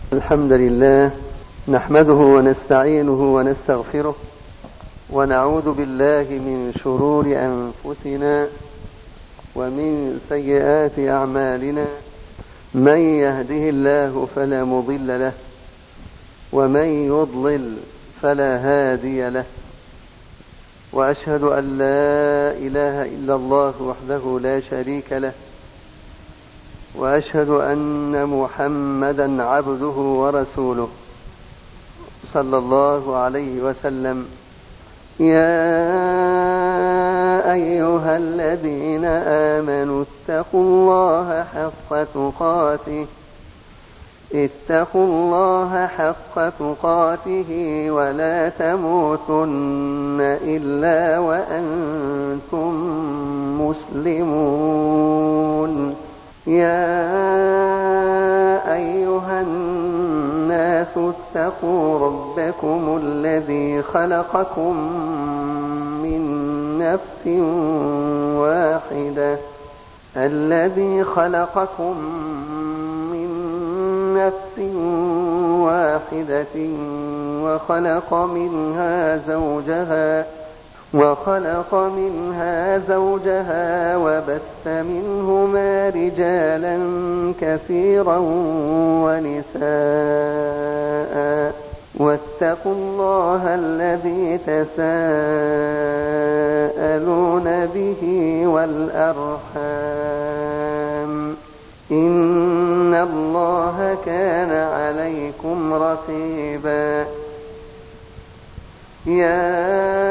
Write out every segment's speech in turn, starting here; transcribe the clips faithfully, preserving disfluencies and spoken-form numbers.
الحمد لله نحمده ونستعينه ونستغفره ونعوذ بالله من شرور أنفسنا ومن سيئات أعمالنا. من يهده الله فلا مضل له ومن يضلل فلا هادي له، وأشهد أن لا إله إلا الله وحده لا شريك له، وأشهد أن محمدا عبده ورسوله صلى الله عليه وسلم. يا أيها الذين آمنوا اتقوا الله حق تقاته اتقوا الله حق تقاته ولا تموتن إلا وأنتم مسلمون. يا أيها الناس اتقوا ربكم الذي خلقكم من نفس واحدة الذي خلقكم من نفس واحدة وخلق منها زوجها وخلق منها زوجها وبث منهما رجالا كثيرا ونساء، واتقوا الله الذي تساءلون به والأرحام إن الله كان عليكم رقيبا. يا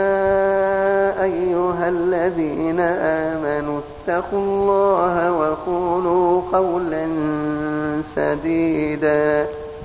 أيها الذين آمنوا اتقوا الله وقولوا قولا سديدا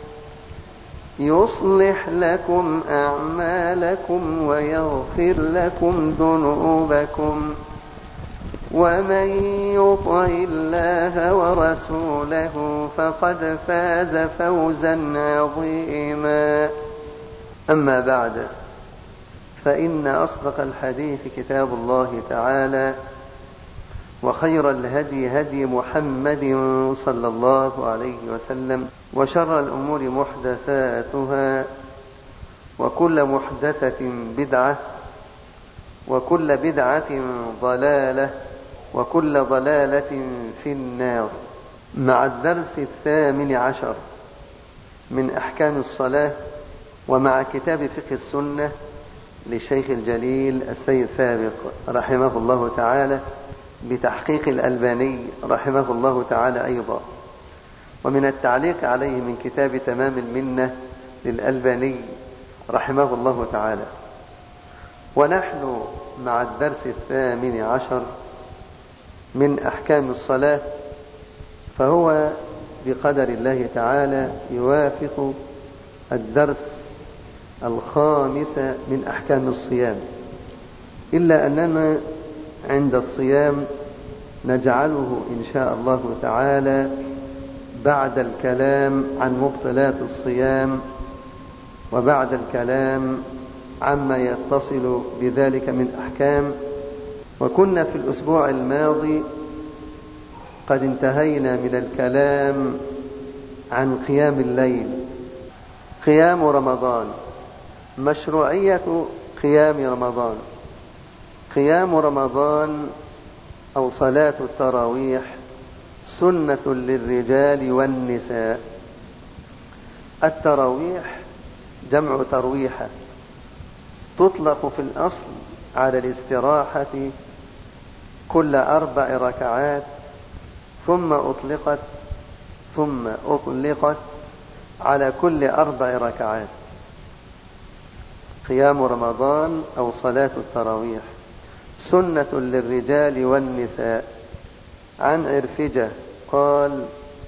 يصلح لكم أعمالكم ويغفر لكم ذنوبكم، ومن يطع الله ورسوله فقد فاز فوزا عظيما. أما بعد، فإن أصدق الحديث كتاب الله تعالى، وخير الهدي هدي محمد صلى الله عليه وسلم، وشر الأمور محدثاتها، وكل محدثة بدعة، وكل بدعة ضلالة، وكل ضلالة في النار. مع الدرس الثامن عشر من أحكام الصلاة، ومع كتاب فقه السنة للشيخ الجليل السيد سابق رحمه الله تعالى بتحقيق الألباني رحمه الله تعالى أيضا، ومن التعليق عليه من كتاب تمام المنة للألباني رحمه الله تعالى. ونحن مع الدرس الثامن عشر من أحكام الصلاة، فهو بقدر الله تعالى يوافق الدرس الخامس من أحكام الصيام، إلا أننا عند الصيام نجعله إن شاء الله تعالى بعد الكلام عن مبطلات الصيام، وبعد الكلام عما يتصل بذلك من أحكام. وكنا في الأسبوع الماضي قد انتهينا من الكلام عن قيام الليل، قيام رمضان، مشروعية قيام رمضان. قيام رمضان أو صلاة التراويح سنة للرجال والنساء. التراويح جمع ترويحة، تطلق في الأصل على الاستراحة كل أربع ركعات، ثم أطلقت ثم أطلقت على كل أربع ركعات. قيام رمضان أو صلاة التراويح سنة للرجال والنساء. عن عرفجة قال: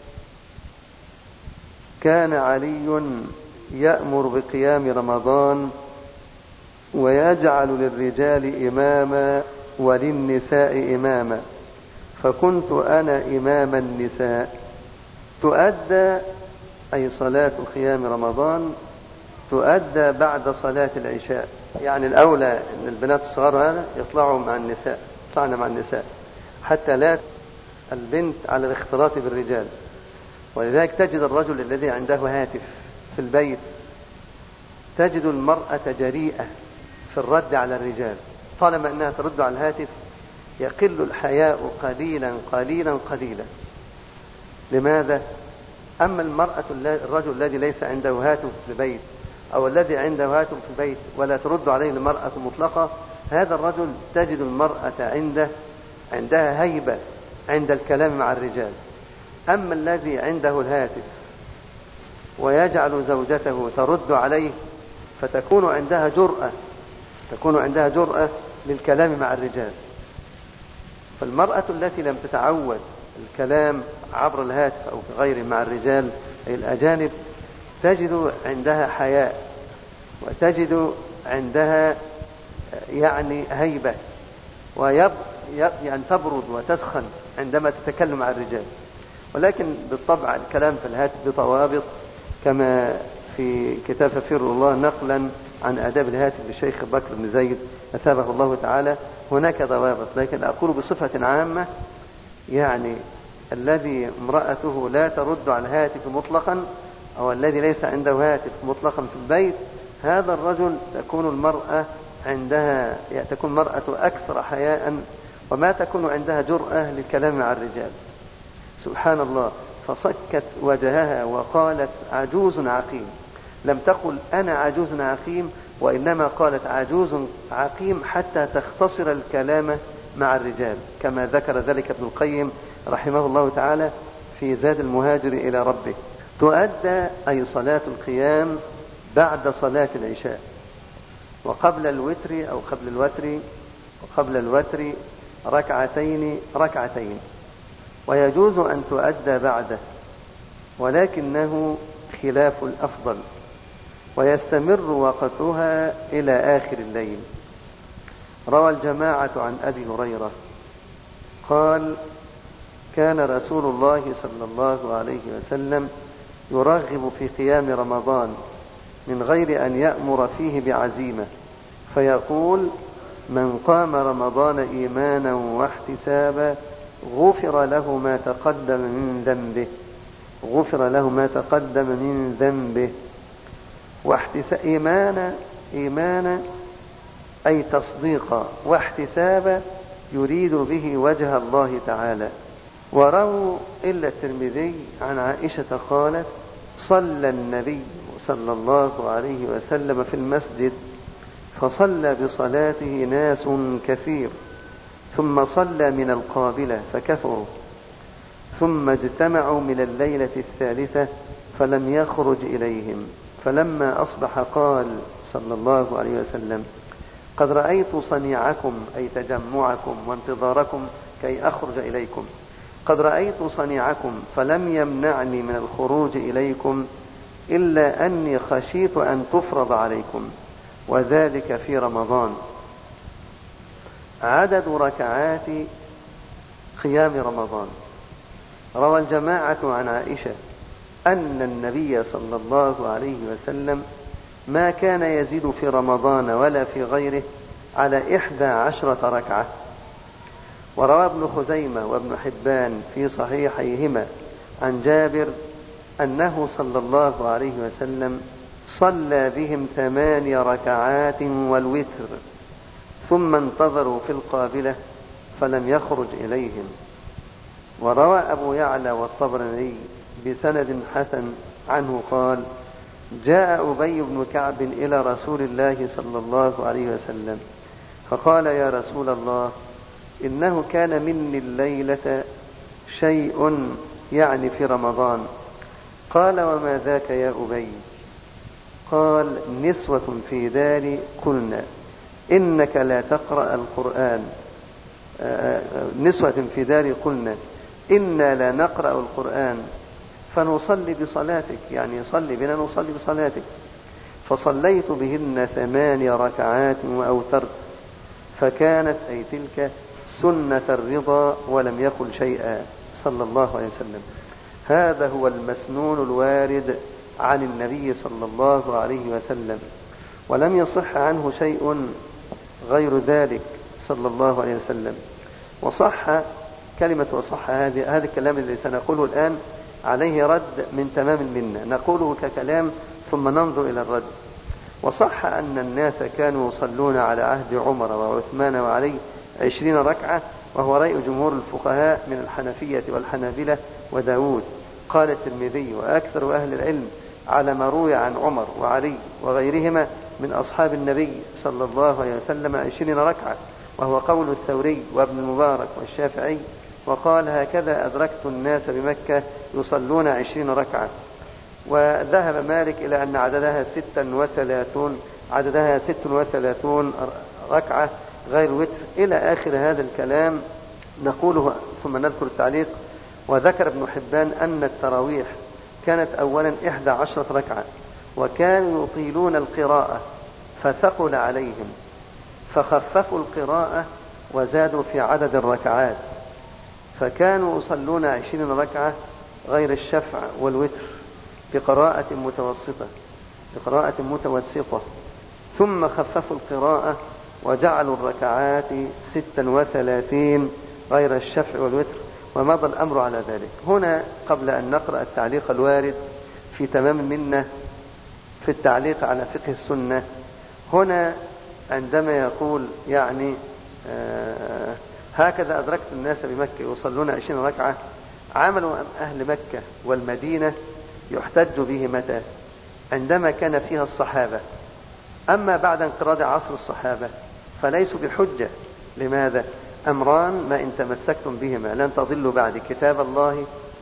كان علي يأمر بقيام رمضان ويجعل للرجال إماما وللنساء إماما، فكنت أنا إمام النساء. تؤدى أي صلاة قيام رمضان تؤدى بعد صلاة العشاء، يعني الأولى أن البنات الصغار هذا يطلعوا مع النساء، يطلعن مع النساء حتى لا البنت على الاختلاط بالرجال. ولذلك تجد الرجل الذي عنده هاتف في البيت تجد المرأة جريئة في الرد على الرجال، طالما أنها ترد على الهاتف يقل الحياء قليلا قليلا قليلا. لماذا؟ أما المرأة الرجل الذي ليس عنده هاتف في البيت أو الذي عنده هاتف في البيت ولا ترد عليه المرأة مطلقة، هذا الرجل تجد المرأة عنده عندها هيبة عند الكلام مع الرجال. أما الذي عنده الهاتف ويجعل زوجته ترد عليه فتكون عندها جرأة تكون عندها جرأة للكلام مع الرجال. فالمرأة التي لم تتعود الكلام عبر الهاتف أو غيره مع الرجال أي الأجانب تجد عندها حياء وتجد عندها يعني هيبة ويب يعني تبرد وتسخن عندما تتكلم مع الرجال. ولكن بالطبع الكلام في الهاتف بضوابط كما في كتاب ففر الله نقلا عن آداب الهاتف للشيخ بكر بن زيد أثابه الله تعالى هناك ضوابط. لكن أقول بصفة عامة يعني الذي امرأته لا ترد على الهاتف مطلقا أو الذي ليس عنده هاتف مطلقا في البيت هذا الرجل تكون المرأة عندها تكون المرأة أكثر حياء وما تكون عندها جرأة للكلام مع الرجال. سبحان الله، فصكت وجهها وقالت عجوز عقيم. لم تقل أنا عجوز عقيم وإنما قالت عجوز عقيم حتى تختصر الكلام مع الرجال كما ذكر ذلك ابن القيم رحمه الله تعالى في زاد المهاجر إلى ربه. تؤدى أي صلاة القيام بعد صلاة العشاء وقبل الوتر أو قبل الوتر وقبل الوتر ركعتين ركعتين ويجوز أن تؤدى بعده ولكنه خلاف الأفضل ويستمر وقتها إلى آخر الليل. روى الجماعة عن أبي هريرة قال كان رسول الله صلى الله عليه وسلم يرغب في قيام رمضان من غير أن يأمر فيه بعزيمة فيقول من قام رمضان إيمانا واحتسابا غفر له ما تقدم من ذنبه غفر له ما تقدم من ذنبه واحتساب إيمانا إيمانا أي تصديقا واحتسابا يريد به وجه الله تعالى. ورووا إلا الترمذي عن عائشة قالت صلى النبي صلى الله عليه وسلم في المسجد فصلى بصلاته ناس كثير ثم صلى من القابلة فكثروا ثم اجتمعوا من الليلة الثالثة فلم يخرج إليهم فلما أصبح قال صلى الله عليه وسلم قد رأيت صنيعكم أي تجمعكم وانتظاركم كي أخرج إليكم قد رأيت صنيعكم فلم يمنعني من الخروج إليكم إلا أني خشيت أن تفرض عليكم وذلك في رمضان. عدد ركعات قيام رمضان. روى الجماعة عن عائشة أن النبي صلى الله عليه وسلم ما كان يزيد في رمضان ولا في غيره على إحدى عشرة ركعة. وروى ابن خزيمة وابن حبان في صحيحيهما عن جابر أنه صلى الله عليه وسلم صلى بهم ثماني ركعات والوتر ثم انتظروا في القابلة فلم يخرج إليهم. وروى أبو يعلى والطبراني بسند حسن عنه قال جاء أبي بن كعب إلى رسول الله صلى الله عليه وسلم فقال يا رسول الله إنه كان مني الليلة شيء يعني في رمضان. قال وما ذاك يا أبي؟ قال نسوة في داري قلنا إنك لا تقرأ القرآن نسوة في داري قلنا إنا لا نقرأ القرآن فنصلي بصلاتك يعني صلي بنا نصلي بصلاتك فصليت بهن ثماني ركعات وأوترت فكانت أي تلك سنة الرضا ولم يقل شيئا صلى الله عليه وسلم. هذا هو المسنون الوارد عن النبي صلى الله عليه وسلم ولم يصح عنه شيء غير ذلك صلى الله عليه وسلم. وصح كلمة وصح هذه هذا الكلام الذي سنقوله الآن عليه رد من تمام المنة نقوله ككلام ثم ننظر إلى الرد. وصح أن الناس كانوا يصلون على عهد عمر وعثمان وعلي عشرين ركعة، وهو رأي جمهور الفقهاء من الحنفية والحنابلة وداود. قال الترمذي: وأكثر أهل العلم على ما روي عن عمر وعلي وغيرهما من أصحاب النبي صلى الله عليه وسلم عشرين ركعة، وهو قول الثوري وابن المبارك والشافعي. وقال: هكذا أدركت الناس بمكة يصلون عشرين ركعة. وذهب مالك إلى أن عددها ستا وثلاثون عددها ست وثلاثون ركعة غير وتر، إلى آخر هذا الكلام نقوله ثم نذكر التعليق. وذكر ابن حبان أن التراويح كانت أولا إحدى عشرة ركعة، وكانوا يطيلون القراءة فثقل عليهم فخففوا القراءة وزادوا في عدد الركعات، فكانوا يصلون عشرين ركعة غير الشفع والوتر بقراءة متوسطة بقراءة متوسطة ثم خففوا القراءة وجعلوا الركعات ستا وثلاثين غير الشفع والوتر، ومضى الأمر على ذلك. هنا قبل أن نقرأ التعليق الوارد في تمام المنة في التعليق على فقه السنة، هنا عندما يقول يعني آه هكذا أدركت الناس بمكة يصلون عشرين ركعة، عملوا أهل مكة والمدينة يحتج به متى؟ عندما كان فيها الصحابة. أما بعد انقراض عصر الصحابة فليسوا بحجة. لماذا؟ أمران ما إن تمسكتم بهما لن تضلوا بعد: كتاب الله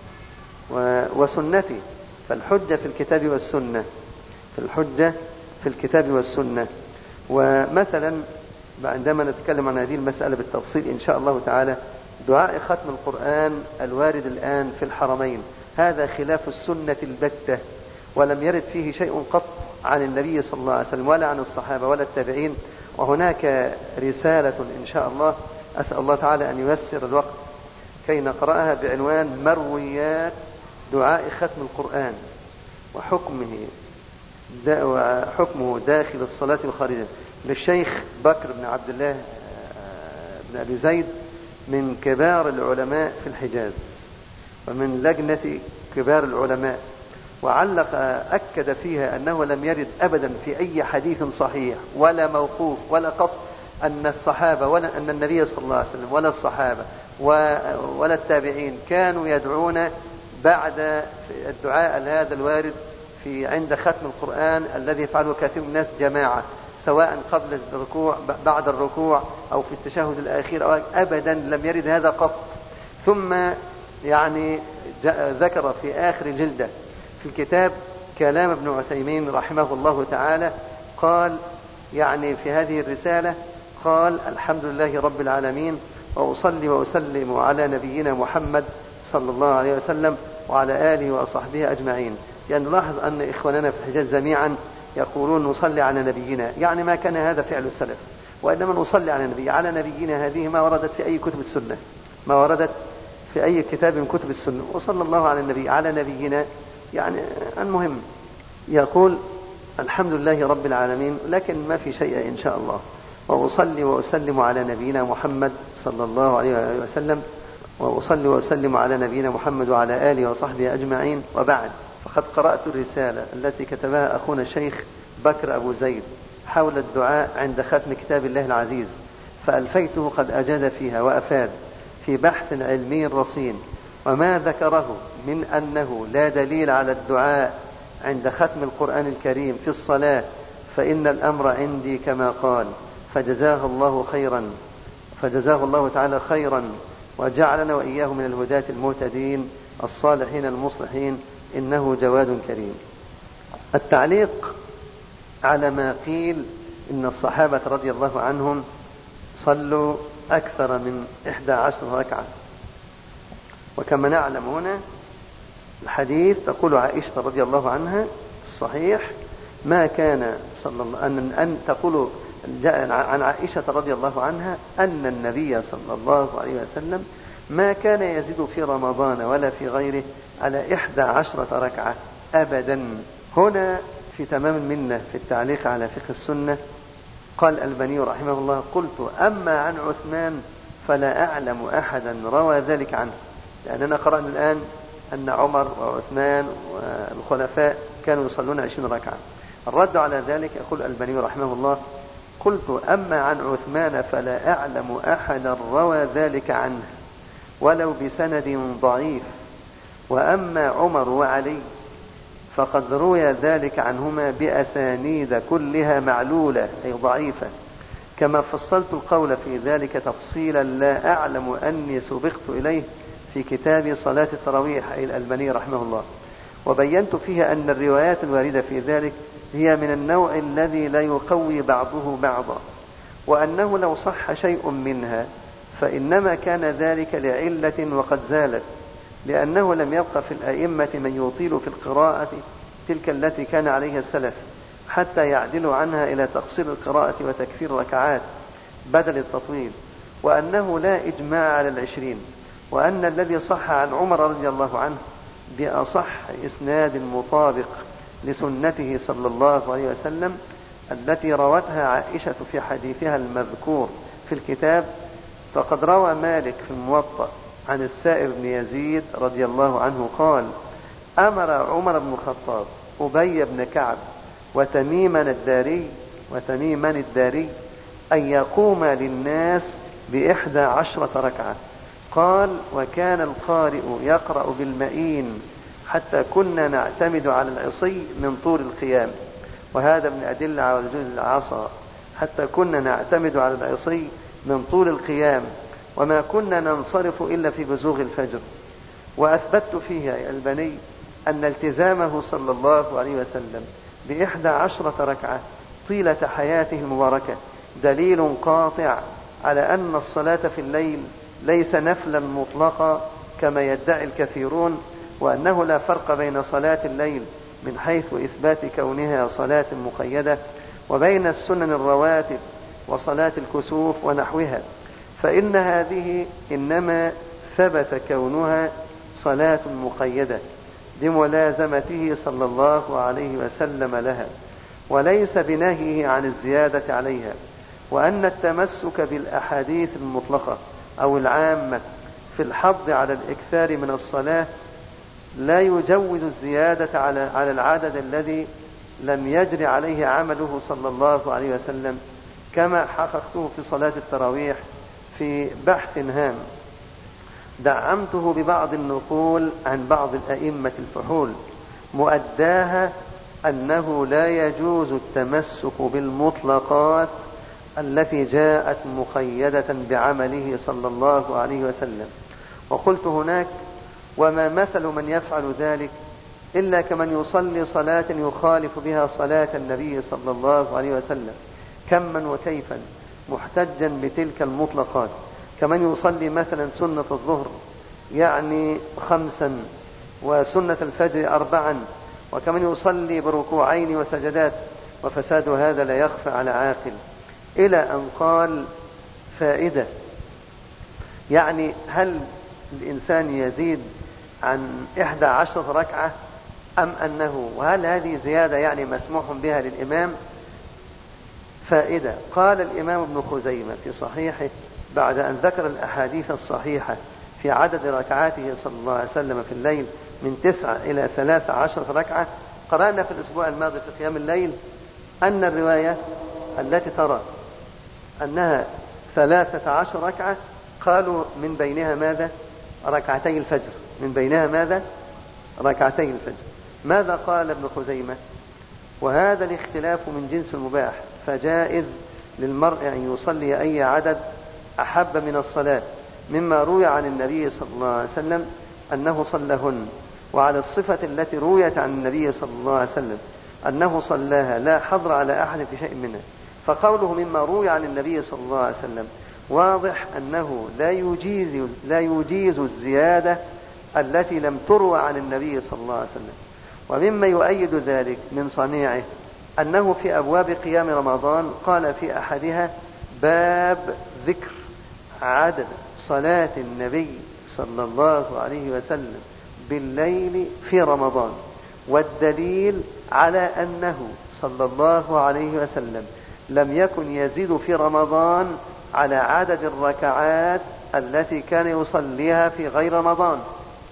وسنتي. فالحجة في الكتاب والسنة في الحجة في الكتاب والسنة. ومثلا عندما نتكلم عن هذه المسألة بالتفصيل إن شاء الله تعالى، دعاء ختم القرآن الوارد الآن في الحرمين هذا خلاف السنة البتة، ولم يرد فيه شيء قط عن النبي صلى الله عليه وسلم ولا عن الصحابة ولا التابعين. وهناك رسالة إن شاء الله أسأل الله تعالى أن ييسر الوقت كي نقرأها بعنوان مرويات دعاء ختم القرآن وحكمه وحكمه داخل الصلاة وخارجها، للشيخ بكر بن عبد الله بن أبي زيد من كبار العلماء في الحجاز ومن لجنة كبار العلماء. وعلق أكد فيها أنه لم يرد أبدا في أي حديث صحيح ولا موقوف ولا قط أن الصحابة ولا أن النبي صلى الله عليه وسلم ولا الصحابة ولا التابعين كانوا يدعون بعد الدعاء هذا الوارد في عند ختم القرآن الذي يفعله كثير من الناس جماعة، سواء قبل الركوع بعد الركوع أو في التشهد الأخير أو أبدا لم يرد هذا قط. ثم يعني ذكر في آخر جلدة في الكتاب كلام ابن عثيمين رحمه الله تعالى، قال يعني في هذه الرسالة قال: الحمد لله رب العالمين، وأصلي وأسلم على نبينا محمد صلى الله عليه وسلم وعلى آله وصحبه أجمعين. يعني نلاحظ أن إخواننا في الحجاز جميعا يقولون نصلي على نبينا، يعني ما كان هذا فعل السلف، وإنما نصلي على نبي على نبينا هذه ما وردت في أي كتب السنة ما وردت في أي كتاب من كتب السنة. وصلى الله على النبي على نبينا يعني المهم يقول الحمد لله رب العالمين، لكن ما في شيء إن شاء الله. وأصلي وأسلم على نبينا محمد صلى الله عليه وسلم وأصلي وأسلم على نبينا محمد وعلى آله وصحبه أجمعين، وبعد. فقد قرأت الرسالة التي كتبها أخونا الشيخ بكر أبو زيد حول الدعاء عند ختم كتاب الله العزيز، فألفيته قد أجاد فيها وأفاد في بحث علمي رصين، وما ذكره من أنه لا دليل على الدعاء عند ختم القرآن الكريم في الصلاة فإن الأمر عندي كما قال، فجزاه الله خيرا فجزاه الله تعالى خيرا، وجعلنا وإياه من الهداة المهتدين الصالحين المصلحين، إنه جواد كريم. التعليق على ما قيل إن الصحابة رضي الله عنهم صلوا أكثر من إحدى عشر ركعة، وكما نعلم هنا الحديث تقول عائشة رضي الله عنها الصحيح ما كان صلى الله أن, أن تقول عن عائشة رضي الله عنها أن النبي صلى الله عليه وسلم ما كان يزيد في رمضان ولا في غيره على إحدى عشرة ركعة أبدا. هنا في تمام المنة في التعليق على فقه السنة قال الألباني رحمه الله: قلت أما عن عثمان فلا أعلم أحدا روى ذلك عنه. لأننا قرأنا الآن أن عمر وعثمان والخلفاء كانوا يصلون عشرين ركعة. الرد على ذلك يقول الألباني رحمه الله: قلت أما عن عثمان فلا أعلم أحدا روى ذلك عنه ولو بسند ضعيف، وأما عمر وعلي فقد روي ذلك عنهما بأسانيد كلها معلولة أي ضعيفة، كما فصلت القول في ذلك تفصيلا لا أعلم أني سبقت إليه في كتاب صلاة التراويح أي الألباني رحمه الله، وبينت فيها أن الروايات الواردة في ذلك هي من النوع الذي لا يقوي بعضه بعضا، وأنه لو صح شيء منها فإنما كان ذلك لعلة وقد زالت، لأنه لم يبق في الأئمة من يطيل في القراءة تلك التي كان عليها السلف حتى يعدلوا عنها إلى تقصير القراءة وتكثير ركعات بدل التطويل، وأنه لا إجماع على العشرين، وأن الذي صح عن عمر رضي الله عنه بأصح إسناد مطابق لسنته صلى الله عليه وسلم التي روتها عائشة في حديثها المذكور في الكتاب، فقد روى مالك في الموطأ عن السائب بن يزيد رضي الله عنه قال: أمر عمر بن الخطاب أبي بن كعب وتميما الداري وتميما الداري أن يقوم للناس بإحدى عشرة ركعة. قال: وكان القارئ يقرأ بالمئين حتى كنا نعتمد على العصي من طول القيام، وهذا من أدلة على وجود العصا، حتى كنا نعتمد على العصي من طول القيام، وما كنا ننصرف إلا في بزوغ الفجر. وأثبت فيها يا البني أن التزامه صلى الله عليه وسلم بإحدى عشرة ركعة طيلة حياته المباركة دليل قاطع على أن الصلاة في الليل ليس نفلا مطلقا كما يدعي الكثيرون، وأنه لا فرق بين صلاة الليل من حيث إثبات كونها صلاة مقيدة وبين السنن الرواتب وصلاة الكسوف ونحوها، فإن هذه إنما ثبت كونها صلاة مقيدة بملازمته صلى الله عليه وسلم لها، وليس بنهيه عن الزيادة عليها، وأن التمسك بالأحاديث المطلقة أو العامة في الحض على الإكثار من الصلاة لا يجوز الزيادة على على العدد الذي لم يجري عليه عمله صلى الله عليه وسلم، كما حققته في صلاة التراويح في بحث هام دعمته ببعض النقول عن بعض الأئمة الفحول، مؤداها أنه لا يجوز التمسك بالمطلقات التي جاءت مقيدة بعمله صلى الله عليه وسلم. وقلت هناك: وما مثل من يفعل ذلك إلا كمن يصلي صلاة يخالف بها صلاة النبي صلى الله عليه وسلم كما وكيفا محتجا بتلك المطلقات، كمن يصلي مثلا سنة الظهر يعني خمسا وسنة الفجر أربعا، وكمن يصلي بركوعين وسجدات، وفساد هذا لا يخفى على عاقل، إلى أن قال: فائدة، يعني هل الإنسان يزيد عن إحدى عشرة ركعة أم أنه، وهل هذه زيادة يعني مسموح بها للإمام؟ فائدة. قال الإمام ابن خزيمة في صحيحه بعد أن ذكر الأحاديث الصحيحة في عدد ركعاته صلى الله عليه وسلم في الليل من تسعة إلى ثلاث عشرة ركعة، قرأنا في الأسبوع الماضي في قيام الليل أن الرواية التي ترى أنها ثلاثة عشر ركعة قالوا من بينها ماذا؟ ركعتي الفجر، من بينها ماذا؟ ركعتي الفجر. ماذا قال ابن خزيمة؟ وهذا الاختلاف من جنس المباح، فجائز للمرء أن يصلي أي عدد أحب من الصلاة، مما روي عن النبي صلى الله عليه وسلم أنه صلىهن، وعلى الصفة التي رويت عن النبي صلى الله عليه وسلم أنه صلاها لا حظر على أحد في شيء منها. فقوله مما روي عن النبي صلى الله عليه وسلم واضح أنه لا يجيز, لا يجيز الزيادة التي لم تروى عن النبي صلى الله عليه وسلم. ومما يؤيد ذلك من صنيعه أنه في أبواب قيام رمضان قال في أحدها: باب ذكر عدد صلاة النبي صلى الله عليه وسلم بالليل في رمضان، والدليل على أنه صلى الله عليه وسلم لم يكن يزيد في رمضان على عدد الركعات التي كان يصليها في غير رمضان.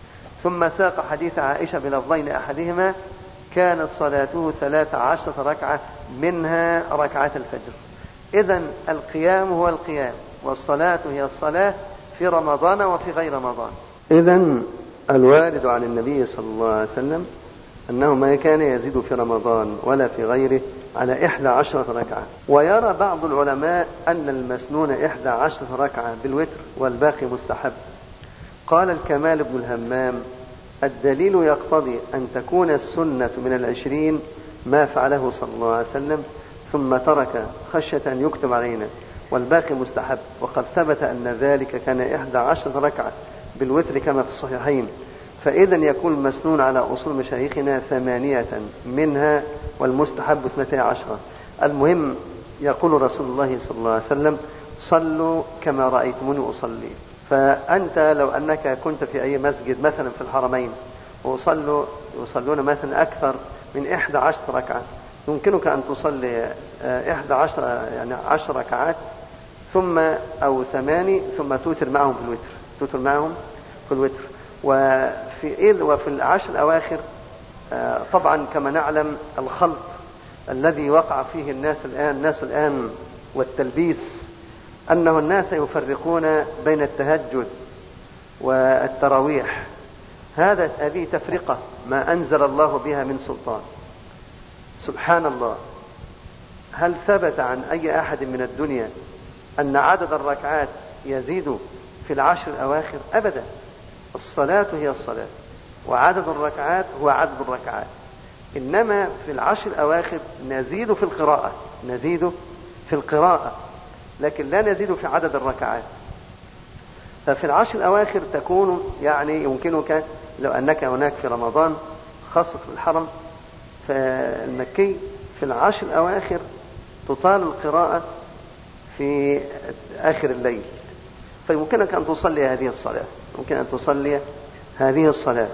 ثم ساق حديث عائشة بلفظين أحدهما كانت صلاته ثلاث عشرة ركعة منها ركعة الفجر. إذن القيام هو القيام والصلاة هي الصلاة في رمضان وفي غير رمضان. إذن الوارد عن النبي صلى الله عليه وسلم أنه ما كان يزيد في رمضان ولا في غيره على إحدى عشرة ركعة. ويرى بعض العلماء أن المسنون إحدى عشرة ركعة بالوتر والباقي مستحب. قال الكمال بن الهمام الدليل يقتضي أن تكون السنة من العشرين ما فعله صلى الله عليه وسلم ثم ترك خشية أن يكتب علينا، والباقي مستحب، وقد ثبت أن ذلك كان إحدى عشرة ركعة بالوتر كما في الصحيحين. فإذا يكون المسنون على أصول مشايخنا ثمانية منها والمستحب اثنتي عشرة. المهم يقول رسول الله صلى الله عليه وسلم صلوا كما رأيتموني أصلي. فأنت لو أنك كنت في أي مسجد مثلا في الحرمين وصلوا يصلون مثلا أكثر من إحدى عشر ركعة، يمكنك أن تصلي إحدى عشر يعني عشر ركعات ثم أو ثماني ثم توتر معهم في الوتر توتر معهم في الوتر. وفي إذ وفي العشر الأواخر طبعا كما نعلم الخلط الذي وقع فيه الناس الآن الناس الآن والتلبيس، أنه الناس يفرقون بين التهجد والتراويح. هذا هذه تفرقة ما أنزل الله بها من سلطان. سبحان الله، هل ثبت عن أي أحد من الدنيا أن عدد الركعات يزيد في العشر الأواخر؟ أبدا. الصلاة هي الصلاة وعدد الركعات هو عدد الركعات، إنما في العشر الأواخر نزيد في القراءة نزيد في القراءة لكن لا نزيد في عدد الركعات. ففي العشر الأواخر تكون يعني يمكنك لو أنك هناك في رمضان خاصة في الحرم فالمكي في العشر الأواخر تطال القراءة في آخر الليل، فيمكنك أن تصلي هذه الصلاة ممكن أن تصلي هذه الصلاة.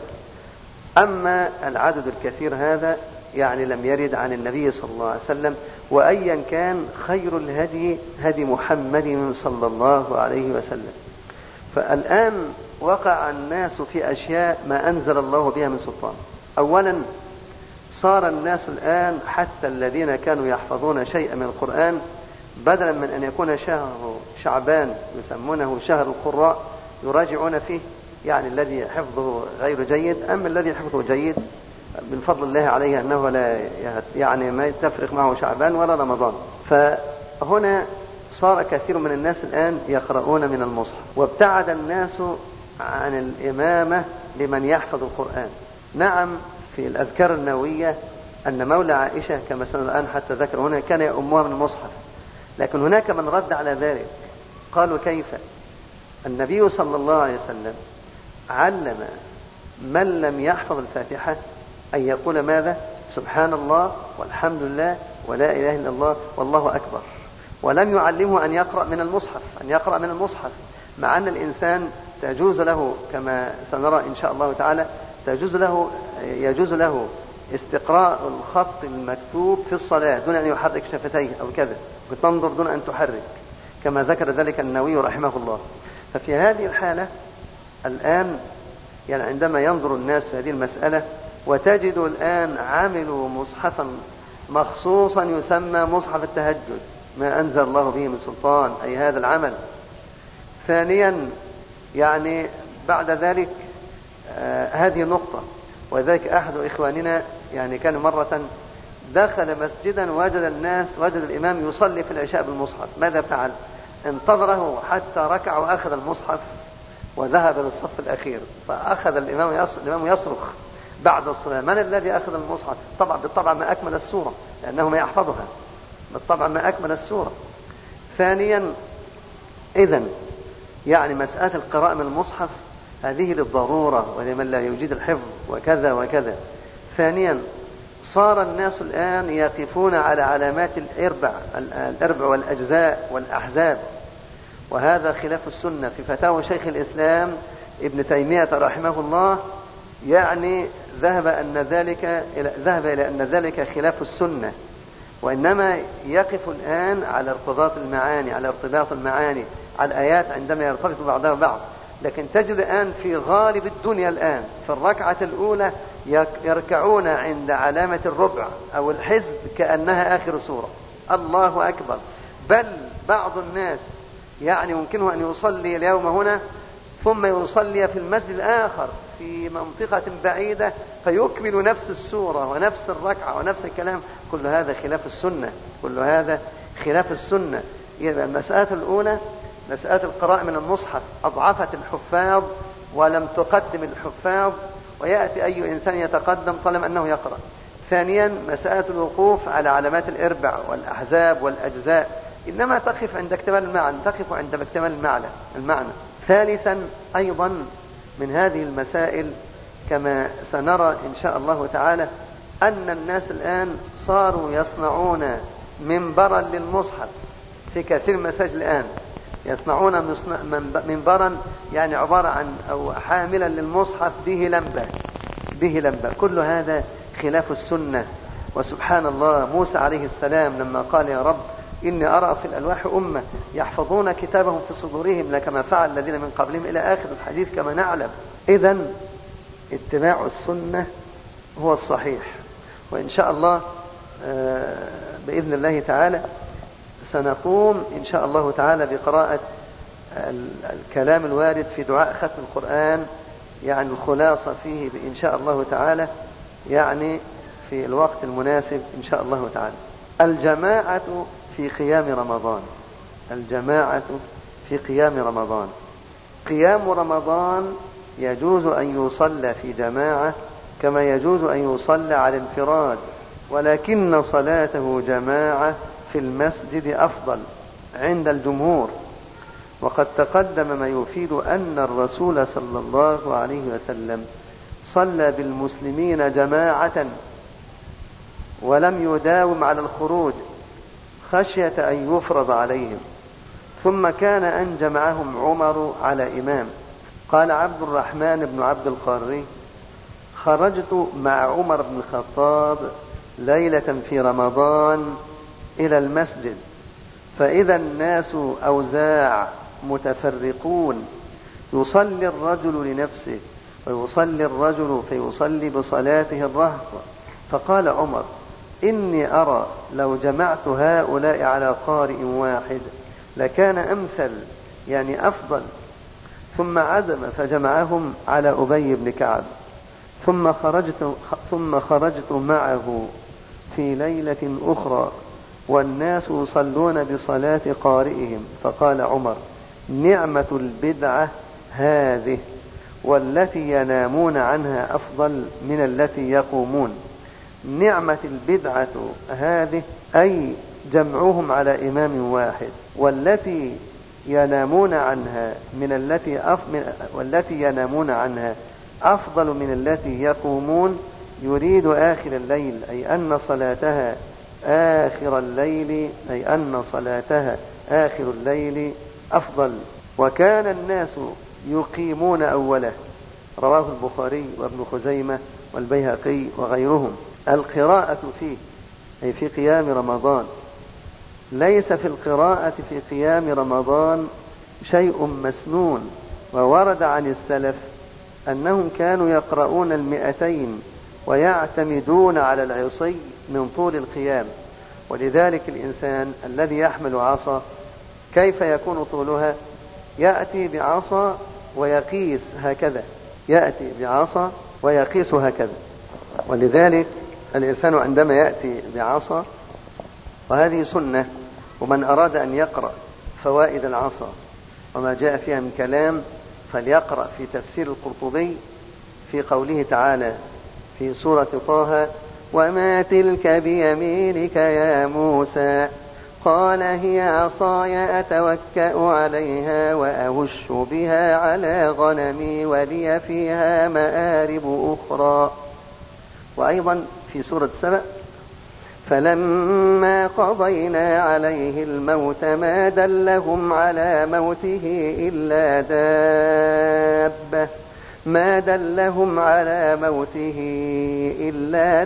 أما العدد الكثير هذا يعني لم يرد عن النبي صلى الله عليه وسلم، وأيا كان خير الهدي هدي محمد صلى الله عليه وسلم. فالآن وقع الناس في أشياء ما أنزل الله بها من سلطان. أولا صار الناس الآن حتى الذين كانوا يحفظون شيئا من القرآن بدلا من أن يكون شهر شعبان يسمونه شهر القراء يراجعون فيه، يعني الذي حفظه غير جيد أما الذي حفظه جيد من فضل الله عليه أنه لا يعني ما تفرق معه شعبان ولا رمضان. فهنا صار كثير من الناس الآن يقرؤون من المصحف، وابتعد الناس عن الإمامة لمن يحفظ القرآن. نعم في الأذكار النووية أن مولى عائشة كما سنرى الآن حتى ذكر هنا كان يأمها من المصحف، لكن هناك من رد على ذلك قالوا كيف؟ النبي صلى الله عليه وسلم علم من لم يحفظ الفاتحة أن يقول ماذا؟ سبحان الله والحمد لله ولا إله إلا الله والله أكبر، ولم يعلمه أن يقرأ من المصحف أن يقرأ من المصحف مع أن الإنسان تجوز له كما سنرى إن شاء الله تعالى تجوز له يجوز له استقراء الخط المكتوب في الصلاة دون أن يحرك شفتيه أو كذا، وتنظر دون أن تحرك كما ذكر ذلك النووي رحمه الله. ففي هذه الحالة الآن يعني عندما ينظر الناس في هذه المسألة وتجد الآن عملوا مصحفا مخصوصا يسمى مصحف التهجد ما أنزل الله به من سلطان، أي هذا العمل. ثانيا يعني بعد ذلك آه هذه النقطة، وذلك أحد إخواننا يعني كان مرة دخل مسجدا وجد الناس وجد الإمام يصلي في العشاء بالمصحف. ماذا فعل؟ انتظره حتى ركع وأخذ المصحف وذهب للصف الأخير، فأخذ الإمام يصرخ, الإمام يصرخ بعد الصلاة من الذي أخذ المصحف؟ طبعا بالطبع ما أكمل السورة لأنه ما يحفظها بالطبع ما أكمل السورة. ثانيا إذن يعني مسألة القراءة من المصحف هذه للضرورة ولمن لا يوجد الحفظ وكذا وكذا. ثانيا صار الناس الآن يقفون على علامات الإربع الإربع والأجزاء والأحزاب، وهذا خلاف السنة. في فتاوى شيخ الإسلام ابن تيمية رحمه الله يعني ذهب أن ذلك ذهب إلى أن ذلك خلاف السنة، وإنما يقف الآن على ارتباط المعاني على ارتباط المعاني على الآيات عندما يرتبط بعضها بعض. لكن تجد الآن في غالب الدنيا الآن في الركعة الأولى يركعون عند علامة الربع أو الحزب كأنها آخر سورة. الله أكبر. بل بعض الناس يعني يمكنه أن يصلي اليوم هنا ثم يصلي في المسجد الآخر في منطقة بعيدة فيكمل نفس السورة ونفس الركعة ونفس الكلام. كل هذا خلاف السنة، كل هذا خلاف السنة. يبقى المسألة الأولى مسألة القراءة من المصحف أضعفت الحفاظ ولم تقدم الحفاظ، ويأتي أي إنسان يتقدم طالما أنه يقرأ. ثانيا مسألة الوقوف على علامات الإربع والأحزاب والأجزاء، إنما تقف عند اكتمال المعنى، تقف عند اكتمال المعنى المعنى. ثالثا أيضا من هذه المسائل كما سنرى إن شاء الله تعالى أن الناس الآن صاروا يصنعون منبرا للمصحف في كثير من المساجد الآن، يصنعون منبرا يعني عبارة عن أو حاملا للمصحف به لمبة به لمبة. كل هذا خلاف السنة. وسبحان الله موسى عليه السلام لما قال يا رب إني أرى في الألواح أمة يحفظون كتابهم في صدورهم لكما فعل الذين من قبلهم إلى آخر الحديث كما نعلم. إذن اتباع السنة هو الصحيح. وإن شاء الله بإذن الله تعالى سنقوم إن شاء الله تعالى بقراءة الكلام الوارد في دعاء ختم القرآن، يعني الخلاصة فيه إن شاء الله تعالى، يعني في الوقت المناسب إن شاء الله تعالى. الجماعة في قيام رمضان. الجماعة في قيام رمضان. قيام رمضان يجوز أن يصلى في جماعة كما يجوز أن يصلى على انفراد، ولكن صلاته جماعة في المسجد أفضل عند الجمهور. وقد تقدم ما يفيد أن الرسول صلى الله عليه وسلم صلى بالمسلمين جماعة ولم يداوم على الخروج خشية أن يفرض عليهم، ثم كان أن جمعهم عمر على إمام. قال عبد الرحمن بن عبد القاري خرجت مع عمر بن الخطاب ليلة في رمضان إلى المسجد فإذا الناس أوزاع متفرقون، يصلي الرجل لنفسه ويصلي الرجل فيصلي بصلاته الرهط. فقال عمر إني أرى لو جمعت هؤلاء على قارئ واحد لكان أمثل يعني أفضل. ثم عزم فجمعهم على أبي بن كعب، ثم خرجت, ثم خرجت معه في ليلة أخرى والناس يصلون بصلاة قارئهم. فقال عمر نعمة البدعة هذه، والتي ينامون عنها أفضل من التي يقومون. نعمة البدعة هذه أي جمعهم على إمام واحد، والتي ينامون عنها من التي أف... والتي ينامون عنها أفضل من التي يقومون. يريد آخر الليل أي أن صلاتها آخر الليل أي أن صلاتها آخر الليل أفضل. وكان الناس يقيمون أوله. رواه البخاري وابن خزيمة والبيهقي وغيرهم. القراءة فيه أي في قيام رمضان. ليس في القراءة في قيام رمضان شيء مسنون، وورد عن السلف أنهم كانوا يقرؤون المئتين ويعتمدون على العصي من طول القيام. ولذلك الإنسان الذي يحمل عصا كيف يكون طولها؟ يأتي بعصا ويقيس هكذا، يأتي بعصا ويقيس هكذا. ولذلك الإنسان عندما يأتي بعصا، وهذه سنة، ومن أراد أن يقرأ فوائد العصا وما جاء فيها من كلام فليقرأ في تفسير القرطبي في قوله تعالى في سورة طه وما تلك بيمينك يا موسى قال هي عصاي أتوكأ عليها وأهش بها على غنمي ولي فيها مآرب أخرى. وأيضا في سورة سبأ فلما قضينا عليه الموت ما دلهم على موته إلا دابة ما دلهم على موته إلا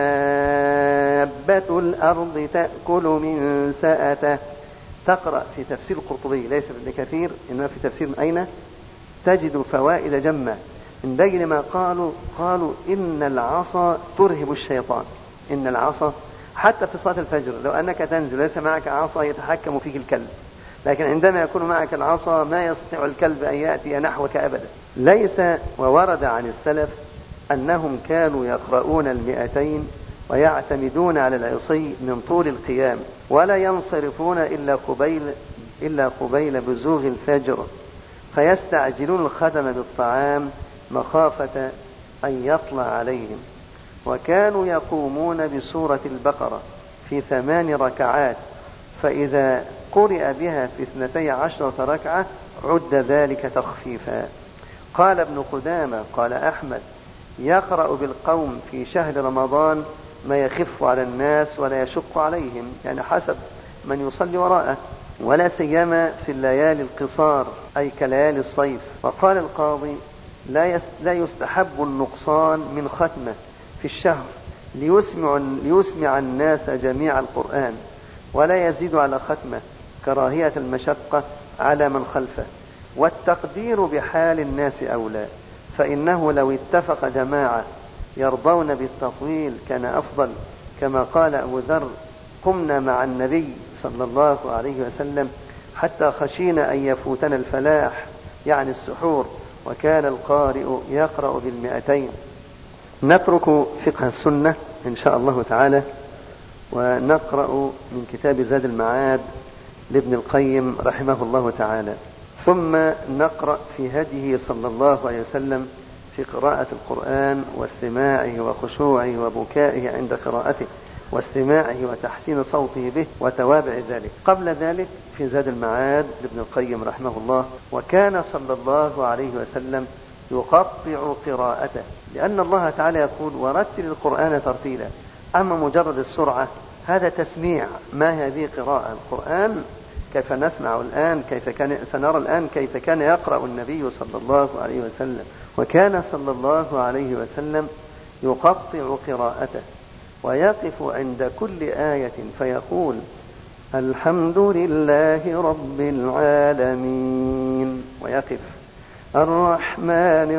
دابة الأرض تأكل من سأته. تقرأ في تفسير القرطبي ليس ابن كثير إنما في تفسير أين تجد فوائد جمة. من بين ما قالوا قالوا إن العصا ترهب الشيطان. إن العصا حتى في صلاة الفجر لو أنك تنزل ليس معك عصا يتحكم فيك الكلب، لكن عندما يكون معك العصا ما يستطيع الكلب أن يأتي نحوك أبدا. ليس وورد عن السلف أنهم كانوا يقرؤون المئتين ويعتمدون على العصي من طول القيام، ولا ينصرفون إلا قبيل إلا قبيل بزوغ الفجر، فيستعجلون الخدم بالطعام مخافة أن يطلع عليهم. وكانوا يقومون بسورة البقرة في ثمان ركعات، فإذا قرئ بها في اثنتي عشرة ركعة عد ذلك تخفيفا. قال ابن قدامة قال أحمد يقرأ بالقوم في شهر رمضان ما يخف على الناس ولا يشق عليهم، يعني حسب من يصلي وراءه، ولا سيما في الليالي القصار أي كليالي الصيف. وقال القاضي لا يستحب النقصان من ختمة في الشهر ليسمع, ليسمع الناس جميع القرآن، ولا يزيد على ختمة كراهية المشقة على من خلفه. والتقدير بحال الناس أولى، فإنه لو اتفق جماعة يرضون بالتطويل كان أفضل، كما قال أبو ذر قمنا مع النبي صلى الله عليه وسلم حتى خشينا أن يفوتنا الفلاح يعني السحور، وكان القارئ يقرأ بالمئتين. نترك فقه السنة إن شاء الله تعالى ونقرأ من كتاب زاد المعاد لابن القيم رحمه الله تعالى، ثم نقرأ في هديه صلى الله عليه وسلم في قراءة القرآن واستماعه وخشوعه وبكائه عند قراءته واستماعه وتحسين صوته به وتوابع ذلك. قبل ذلك في زاد المعاد لابن القيم رحمه الله: وكان صلى الله عليه وسلم يقطع قراءته، لأن الله تعالى يقول ورتل القرآن ترتيلا. أما مجرد السرعة هذا تسميع، ما هذه قراءة القرآن كيف نسمع الآن، كيف كان سنرى الآن كيف كان يقرأ النبي صلى الله عليه وسلم. وكان صلى الله عليه وسلم يقطع قراءته ويقف عند كل آية فيقول الحمد لله رب العالمين، ويقف الرحمن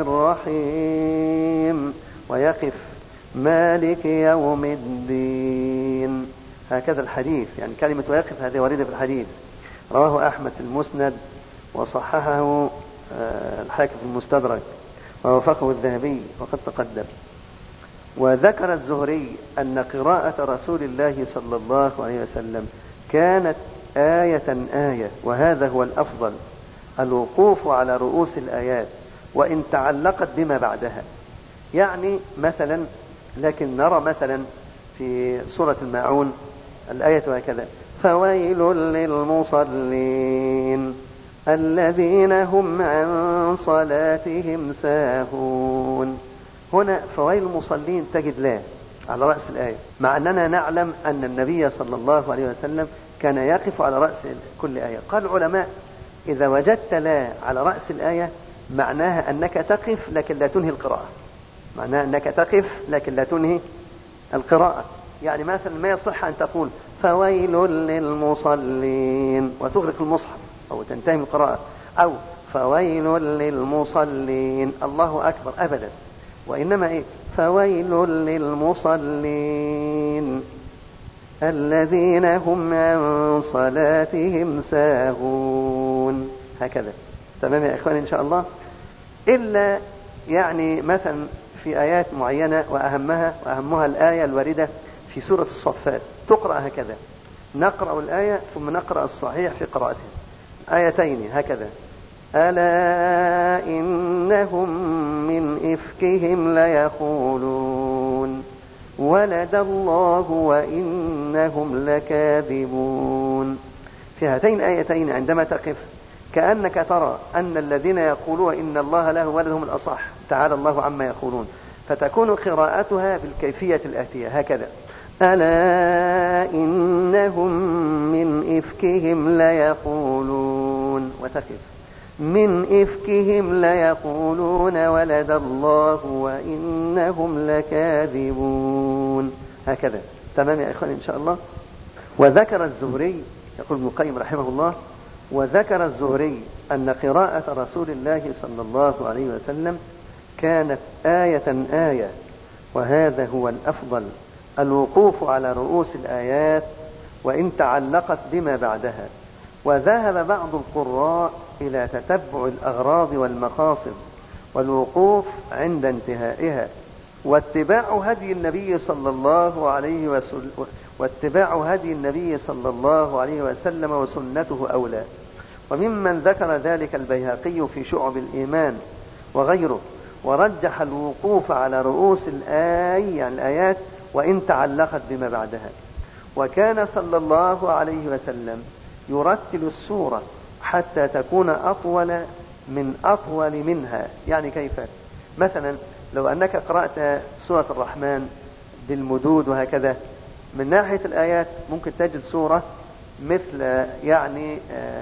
الرحيم، ويقف مالك يوم الدين. هكذا الحديث، يعني كلمة ويقف هذه واردة في الحديث، رواه أحمد في المسند وصححه الحاكم في المستدرك ووافقه الذهبي وقد تقدم. وذكر الزهري أن قراءة رسول الله صلى الله عليه وسلم كانت آية آية، وهذا هو الأفضل، الوقوف على رؤوس الآيات وإن تعلقت بما بعدها. يعني مثلا، لكن نرى مثلا في سورة الماعون الآية هكذا: فويل للمصلين الذين هم عن صلاتهم ساهون. هنا فويل المصلين تجد لا على رأس الآية، مع أننا نعلم أن النبي صلى الله عليه وسلم كان يقف على رأس كل آية. قال العلماء إذا وجدت لا على رأس الآية معناها أنك تقف لكن لا تنهي القراءة، معناها أنك تقف لكن لا تنهي القراءة. يعني مثلا ما يصح أن تقول فويل للمصلين وتغلق المصحف أو تنتهي من القراءة، أو فويل للمصلين الله أكبر، أبدا. وإنما إيه؟ فويل للمصلين الذين هم عن صلاتهم ساهون، هكذا. تمام يا إخواني إن شاء الله. إلا يعني مثلا في آيات معينة، وأهمها وأهمها الآية الواردة في سورة الصفات تقرأ هكذا، نقرأ الآية ثم نقرأ الصحيح في قراءتها، آيتين هكذا: ألا إنهم من إفكهم ليقولون ولد الله وإنهم لكاذبون. في هاتين الآيتين عندما تقف كأنك ترى أن الذين يقولون إن الله له ولد هم الأصح، تعالى الله عما يقولون، فتكون قراءتها بالكيفية الآتية هكذا: ألا إنهم من إفكهم ليقولون، وتقف من إفكهم ليقولون ولد الله وإنهم لكاذبون، هكذا. تمام يا إخواني إن شاء الله. وذكر الزهري يقول ابن القيم رحمه الله: وذكر الزهري أن قراءة رسول الله صلى الله عليه وسلم كانت آية آية، وهذا هو الأفضل، الوقوف على رؤوس الآيات وإن تعلقت بما بعدها. وذهب بعض القراء إلى تتبع الأغراض والمقاصد والوقوف عند انتهائها، واتباع هدي النبي صلى الله عليه وسلم واتباع هدي النبي صلى الله عليه وسلم وسنته أولى. وممن ذكر ذلك البيهقي في شعب الإيمان وغيره، ورجح الوقوف على رؤوس الآي يعني الآيات وإن تعلقت بما بعدها. وكان صلى الله عليه وسلم يرتل السورة حتى تكون أطول من أطول منها. يعني كيف؟ مثلا لو أنك قرأت سورة الرحمن بالمدود وهكذا، من ناحية الآيات ممكن تجد سورة مثل يعني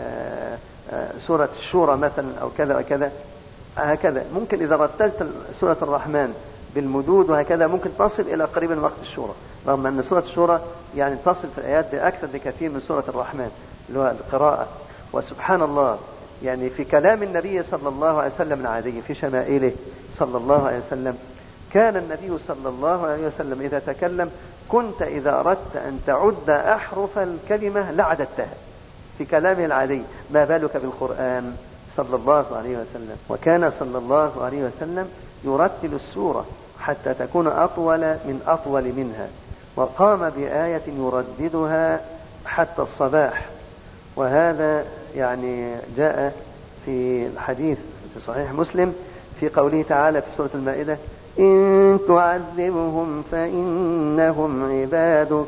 سورة الشورى مثلا أو كذا وكذا هكذا. ممكن إذا رتلت سورة الرحمن بالمدود وهكذا ممكن تصل إلى قريب من وقت الشورى، رغم أن سورة الشورى يعني تصل في الآيات بأكثر بكثير من سورة الرحمن اللي هو القراءة. وسبحان الله، يعني في كلام النبي صلى الله عليه وسلم العادي في شمائله صلى الله عليه وسلم، كان النبي صلى الله عليه وسلم إذا تكلم كنت إذا أردت أن تعد أحرف الكلمة لعددتها في كلامه العادي، ما بالك بالقرآن صلى الله عليه وسلم. وكان صلى الله عليه وسلم يرتل السورة حتى تكون أطول من أطول منها، وقام بآية يرددها حتى الصباح. وهذا يعني جاء في الحديث في صحيح مسلم في قوله تعالى في سورة المائدة: إن تعذبهم فإنهم عبادك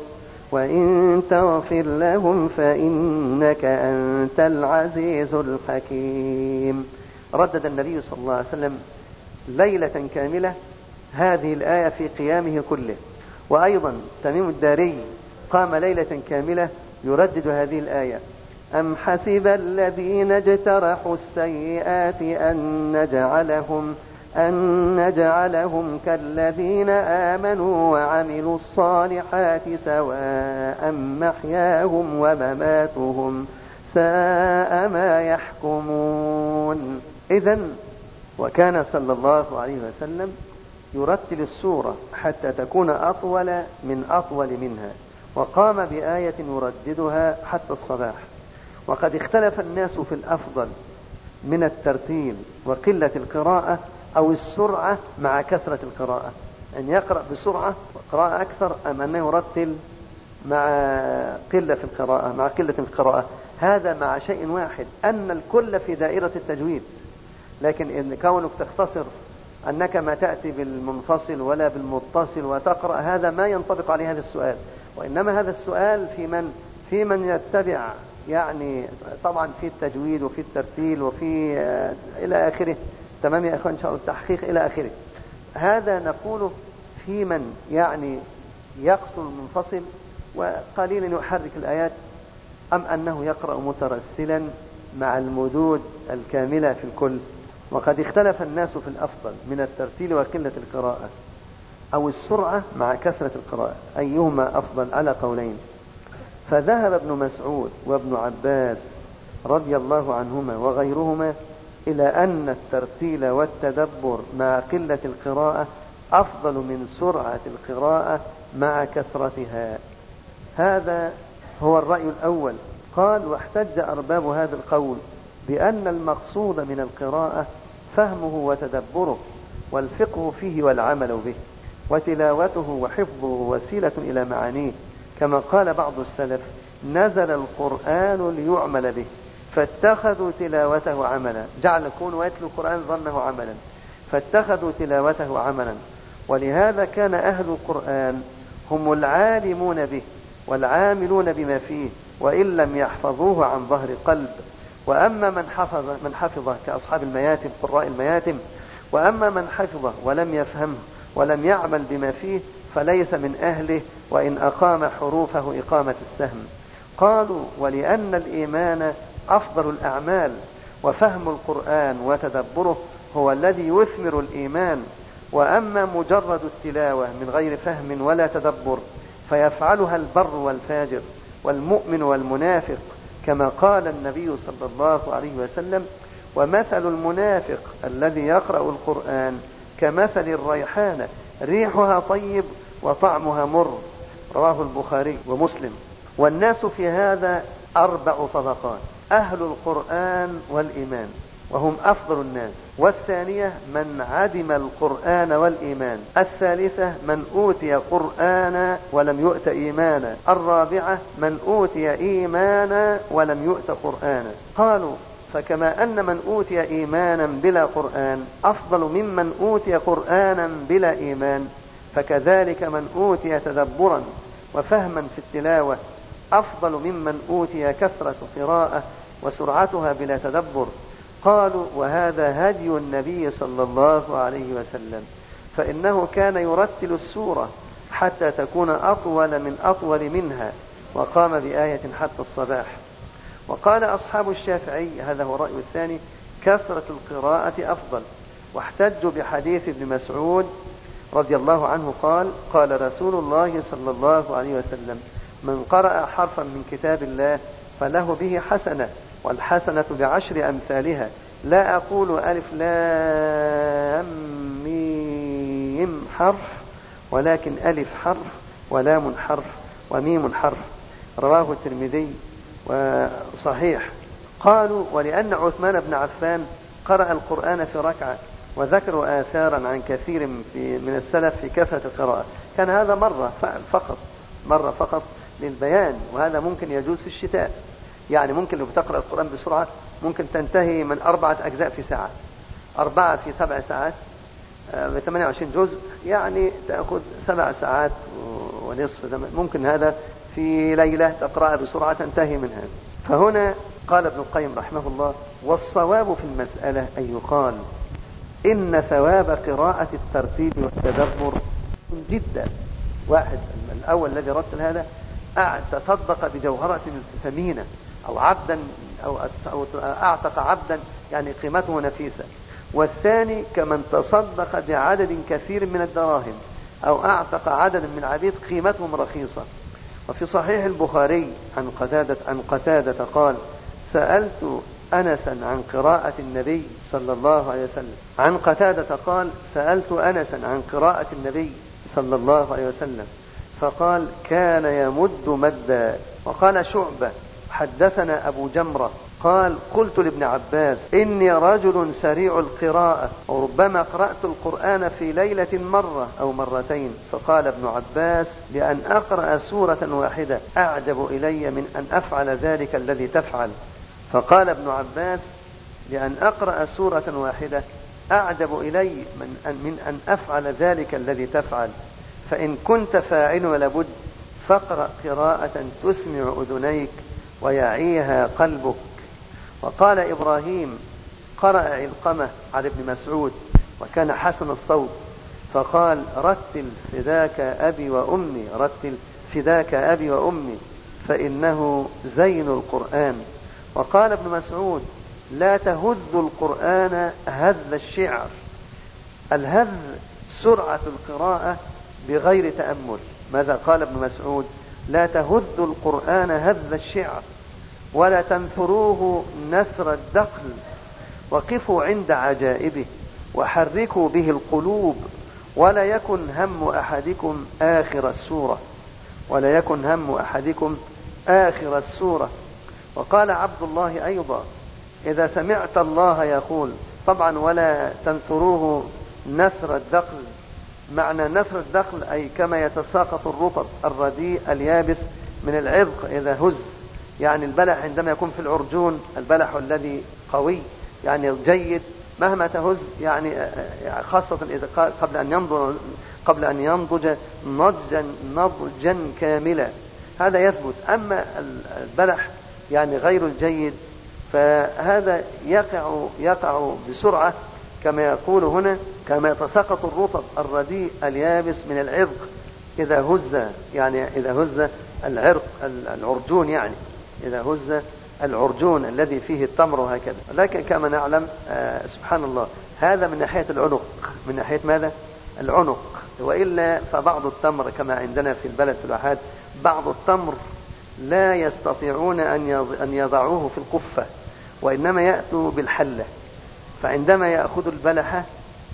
وإن تغفر لهم فإنك أنت العزيز الحكيم. ردد النبي صلى الله عليه وسلم ليلة كاملة هذه الآية في قيامه كله. وأيضا تميم الداري قام ليلة كاملة يردد هذه الآية: أم حسب الذين اجترحوا السيئات أن نجعلهم أن نجعلهم كالذين آمنوا وعملوا الصالحات سواء محياهم ومماتهم ساء ما يحكمون. إذن وكان صلى الله عليه وسلم يرتل السورة حتى تكون أطول من أطول منها، وقام بآية يرددها حتى الصباح. وقد اختلف الناس في الأفضل من الترتيل وقلة القراءة أو السرعة مع كثرة القراءة، أن يقرأ بسرعة وقراءة أكثر أم أنه يرتل مع قلة في القراءة مع قلة في القراءة. هذا مع شيء واحد، أن الكل في دائرة التجويد، لكن إن كونك تختصر أنك ما تأتي بالمنفصل ولا بالمتصل وتقرأ، هذا ما ينطبق عليه هذا السؤال. وإنما هذا السؤال في من في من يتبع يعني طبعا في التجويد وفي الترتيل وفي آه إلى آخره. تمام يا أخوان إن شاء الله التحقيق إلى آخره. هذا نقوله في من يعني يقصر المنفصل وقليلا يحرك الآيات، أم أنه يقرأ مترسلا مع المدود الكاملة في الكل. وقد اختلف الناس في الأفضل من الترتيل وقلة القراءة أو السرعة مع كثرة القراءة، أيهما أفضل على قولين. فذهب ابن مسعود وابن عباس رضي الله عنهما وغيرهما إلى أن الترتيل والتدبر مع قلة القراءة أفضل من سرعة القراءة مع كثرتها. هذا هو الرأي الأول. قال: واحتج أرباب هذا القول بأن المقصود من القراءة فهمه وتدبره والفقه فيه والعمل به، وتلاوته وحفظه وسيلة إلى معانيه، كما قال بعض السلف: نزل القرآن ليعمل به فاتخذوا تلاوته عملا. جعل يكون ويتلو القرآن ظنه عملا فاتخذوا تلاوته عملا. ولهذا كان أهل القرآن هم العالمون به والعاملون بما فيه، وإن لم يحفظوه عن ظهر قلب. وأما من حفظ من حفظه كأصحاب المياتم قراء المياتم، وأما من حفظه ولم يفهمه ولم يعمل بما فيه فليس من أهله، وإن أقام حروفه إقامة السهم. قالوا: ولأن الإيمان أفضل الأعمال، وفهم القرآن وتدبره هو الذي يثمر الإيمان. وأما مجرد التلاوة من غير فهم ولا تدبر فيفعلها البر والفاجر والمؤمن والمنافق، كما قال النبي صلى الله عليه وسلم: ومثل المنافق الذي يقرأ القرآن كمثل الريحانة ريحها طيب وطعمها مر. رواه البخاري ومسلم. والناس في هذا أربع طبقات: أهل القرآن والإيمان وهم أفضل الناس، والثانية من عدم القرآن والإيمان، الثالثة من أوتي قرآنا ولم يؤت إيمانا، الرابعة من أوتي إيمانا ولم يؤت قرآنا. قالوا: فكما أن من أوتي إيمانا بلا قرآن أفضل ممن أوتي قرآنا بلا إيمان، فكذلك من أوتي تدبرا وفهما في التلاوة أفضل ممن أوتي كثرة قراءة وسرعتها بلا تدبر. قالوا: وهذا هدي النبي صلى الله عليه وسلم، فإنه كان يرتل السورة حتى تكون أطول من أطول منها، وقام بآية حتى الصباح. وقال أصحاب الشافعي، هذا هو الرأي الثاني، كثرة القراءة أفضل، واحتجوا بحديث ابن مسعود رضي الله عنه قال: قال رسول الله صلى الله عليه وسلم: من قرأ حرفا من كتاب الله فله به حسنة، والحسنة بعشر أمثالها، لا أقول ألف لام ميم حرف، ولكن ألف حرف ولام حرف وميم حرف. رواه الترمذي وصحيح. قالوا: ولأن عثمان بن عفان قرأ القرآن في ركعة، وذكروا آثارا عن كثير من السلف في كثرة القراءة، كان هذا مرة فقط مرة فقط للبيان، وهذا ممكن يجوز في الشتاء. يعني ممكن لو بتقرأ القرآن بسرعة ممكن تنتهي من أربعة أجزاء في ساعة، أربعة في سبع ساعات بثمانية وعشرين جزء، يعني تأخذ سبع ساعات ونصف. ممكن هذا في ليلة تقرأ بسرعة تنتهي منها. فهنا قال ابن القيم رحمه الله: والصواب في المسألة أن يقال إن ثواب قراءة الترتيب والتدبر جدا. واحد الأول الذي رتل هذا تصدق بجوهرة ثمينة، أو عبدا أو أعتق عبدا يعني قيمته نفيسة. والثاني كمن تصدق بعدد كثير من الدراهم، أو أعتق عددا من عبيد قيمتهم رخيصة. وفي صحيح البخاري عن قتادة عن قتادة قال: سألت أنسا عن قراءة النبي صلى الله عليه وسلم. عن قتادة قال: سألت أنسا عن قراءة النبي صلى الله عليه وسلم، فقال: كان يمد مدا. وقال شعبة: حدثنا أبو جمرة قال: قلت لابن عباس: إني رجل سريع القراءة، وربما قرأت القرآن في ليلة مرة أو مرتين. فقال ابن عباس: لأن أقرأ سورة واحدة أعجب إلي من أن أفعل ذلك الذي تفعل. فقال ابن عباس: لأن أقرأ سورة واحدة أعجب إلي من أن, من أن أفعل ذلك الذي تفعل. فإن كنت فاعل ولابد فاقرأ قراءة تسمع أذنيك ويعيها قلبك. وقال إبراهيم: قرأ علقمة على ابن مسعود وكان حسن الصوت، فقال: رتل فداك أبي وأمي، رتل فداك أبي وأمي، فإنه زين القرآن. وقال ابن مسعود: لا تهذ القرآن هذ الشعر. الهذ سرعة القراءة بغير تأمل. ماذا قال ابن مسعود؟ لا تهذ القرآن هذ الشعر، ولا تنثروه نثر الدقل، وقفوا عند عجائبه، وحركوا به القلوب، ولا يكن هم أحدكم آخر السورة، ولا يكن هم أحدكم آخر السورة. وقال عبد الله أيضا: إذا سمعت الله يقول، طبعا ولا تنثروه نثر الدقل، معنى نثر الدقل أي كما يتساقط الرطب الرديء اليابس من العذق إذا هز، يعني البلح عندما يكون في العرجون، البلح الذي قوي يعني جيد مهما تهز، يعني خاصة إذا قبل أن ينضج قبل أن ينضج نضجا نضجا كاملا، هذا يثبت. أما البلح يعني غير الجيد فهذا يقع يقع بسرعة كما يقول هنا، كما يتساقط الرطب الرديء اليابس من العذق إذا هز، يعني إذا هز العرق العرجون، يعني إذا هز العرجون الذي فيه التمر وهكذا. لكن كما نعلم آه سبحان الله، هذا من ناحية العنق، من ناحية ماذا؟ العنق. وإلا فبعض التمر كما عندنا في البلد في الواحات، بعض التمر لا يستطيعون أن يضعوه في القفة، وإنما يأتوا بالحلة، فعندما يأخذوا البلحة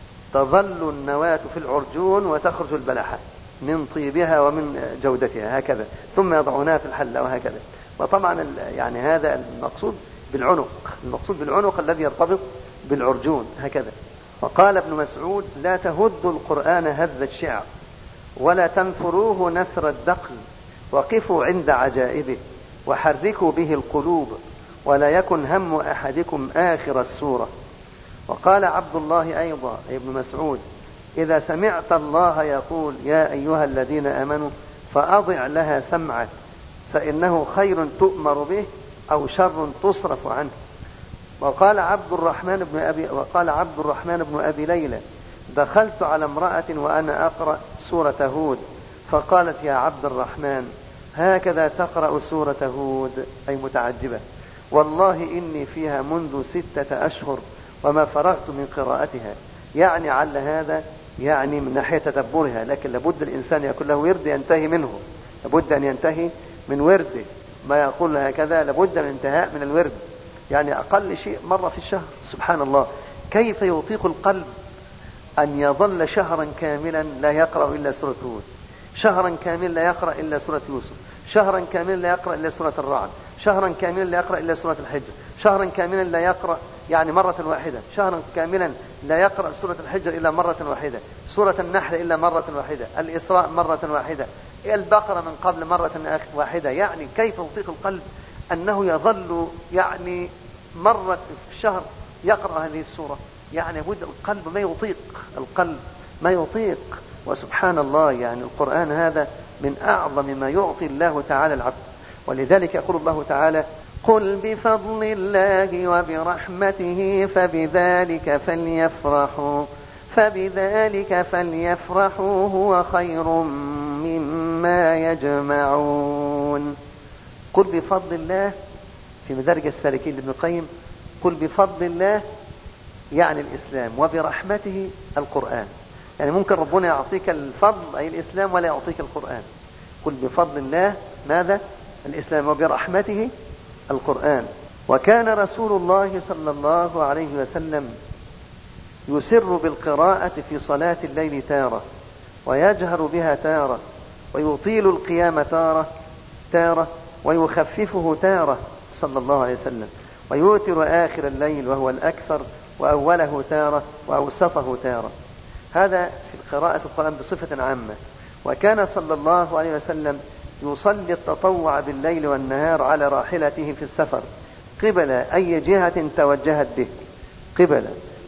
تظل النواة في العرجون وتخرج البلحة من طيبها ومن جودتها هكذا، ثم يضعونها في الحلة وهكذا. وطبعا يعني هذا المقصود بالعنق، المقصود بالعنق الذي يرتبط بالعرجون هكذا. وقال ابن مسعود: لا تهدوا القرآن هذ الشعر ولا تنفروه نثر الدقل، وقفوا عند عجائبه وحركوا به القلوب، ولا يكن هم أحدكم آخر السورة. وقال عبد الله أيضا ابن مسعود: إذا سمعت الله يقول يا أيها الذين آمنوا فأضع لها سمعك، فإنه خير تؤمر به أو شر تصرف عنه. وقال عبد الرحمن بن أبي وقال عبد الرحمن بن أبي ليلى: دخلت على امرأة وأنا أقرأ سورة هود، فقالت: يا عبد الرحمن هكذا تقرأ سورة هود؟ أي متعجبة. والله إني فيها منذ ستة أشهر وما فرغت من قراءتها. يعني على هذا يعني من ناحية تدبرها، لكن لابد الإنسان يكون له ورد ينتهي منه، لابد أن ينتهي من ورده، ما يقول هكذا لابد من انتهاء من الورد، يعني أقل شيء مرة في الشهر. سبحان الله، كيف يطيق القلب أن يظل شهرا كاملا لا يقرأ إلا سورة هود، شهرا كاملا لا يقرأ إلا سورة يوسف، شهرا كاملا لا يقرأ إلا سورة الرعد، شهرا كاملا لا يقرأ إلا سورة الحج، شهرا كاملا لا يقرأ يعني مرة واحدة، شهرا كاملا لا يقرأ سورة الحجر إلا مرة واحدة، سورة النحل إلا مرة واحدة، الإسراء مرة واحدة، البقرة من قبل مرة واحدة. يعني كيف يطيق القلب أنه يظل يعني مرة في الشهر يقرأ هذه السورة؟ يعني بد القلب ما يطيق، القلب ما يطيق. وسبحان الله، يعني القرآن هذا من أعظم ما يعطي الله تعالى العبد. ولذلك يقول الله تعالى: قل بفضل الله وبرحمته فبذلك فليفرحوا فبذلك فليفرحوا هو خير مما يجمعون. قل بفضل الله في مدارج السالكين لابن القيم: قل بفضل الله يعني الإسلام، وبرحمته القرآن. يعني ممكن ربنا يعطيك الفضل أي الإسلام ولا يعطيك القرآن. قل بفضل الله ماذا؟ الإسلام، وبرحمته القرآن. وكان رسول الله صلى الله عليه وسلم يسر بالقراءة في صلاة الليل تارة، ويجهر بها تارة، ويطيل القيام تارة تارة ويخففه تارة صلى الله عليه وسلم، ويوتر آخر الليل وهو الأكثر، وأوله تارة وأوسطه تارة. هذا في قراءة القرآن بصفة عامة. وكان صلى الله عليه وسلم يصلي التطوع بالليل والنهار على راحلته في السفر قبل أي جهة توجهت به قبل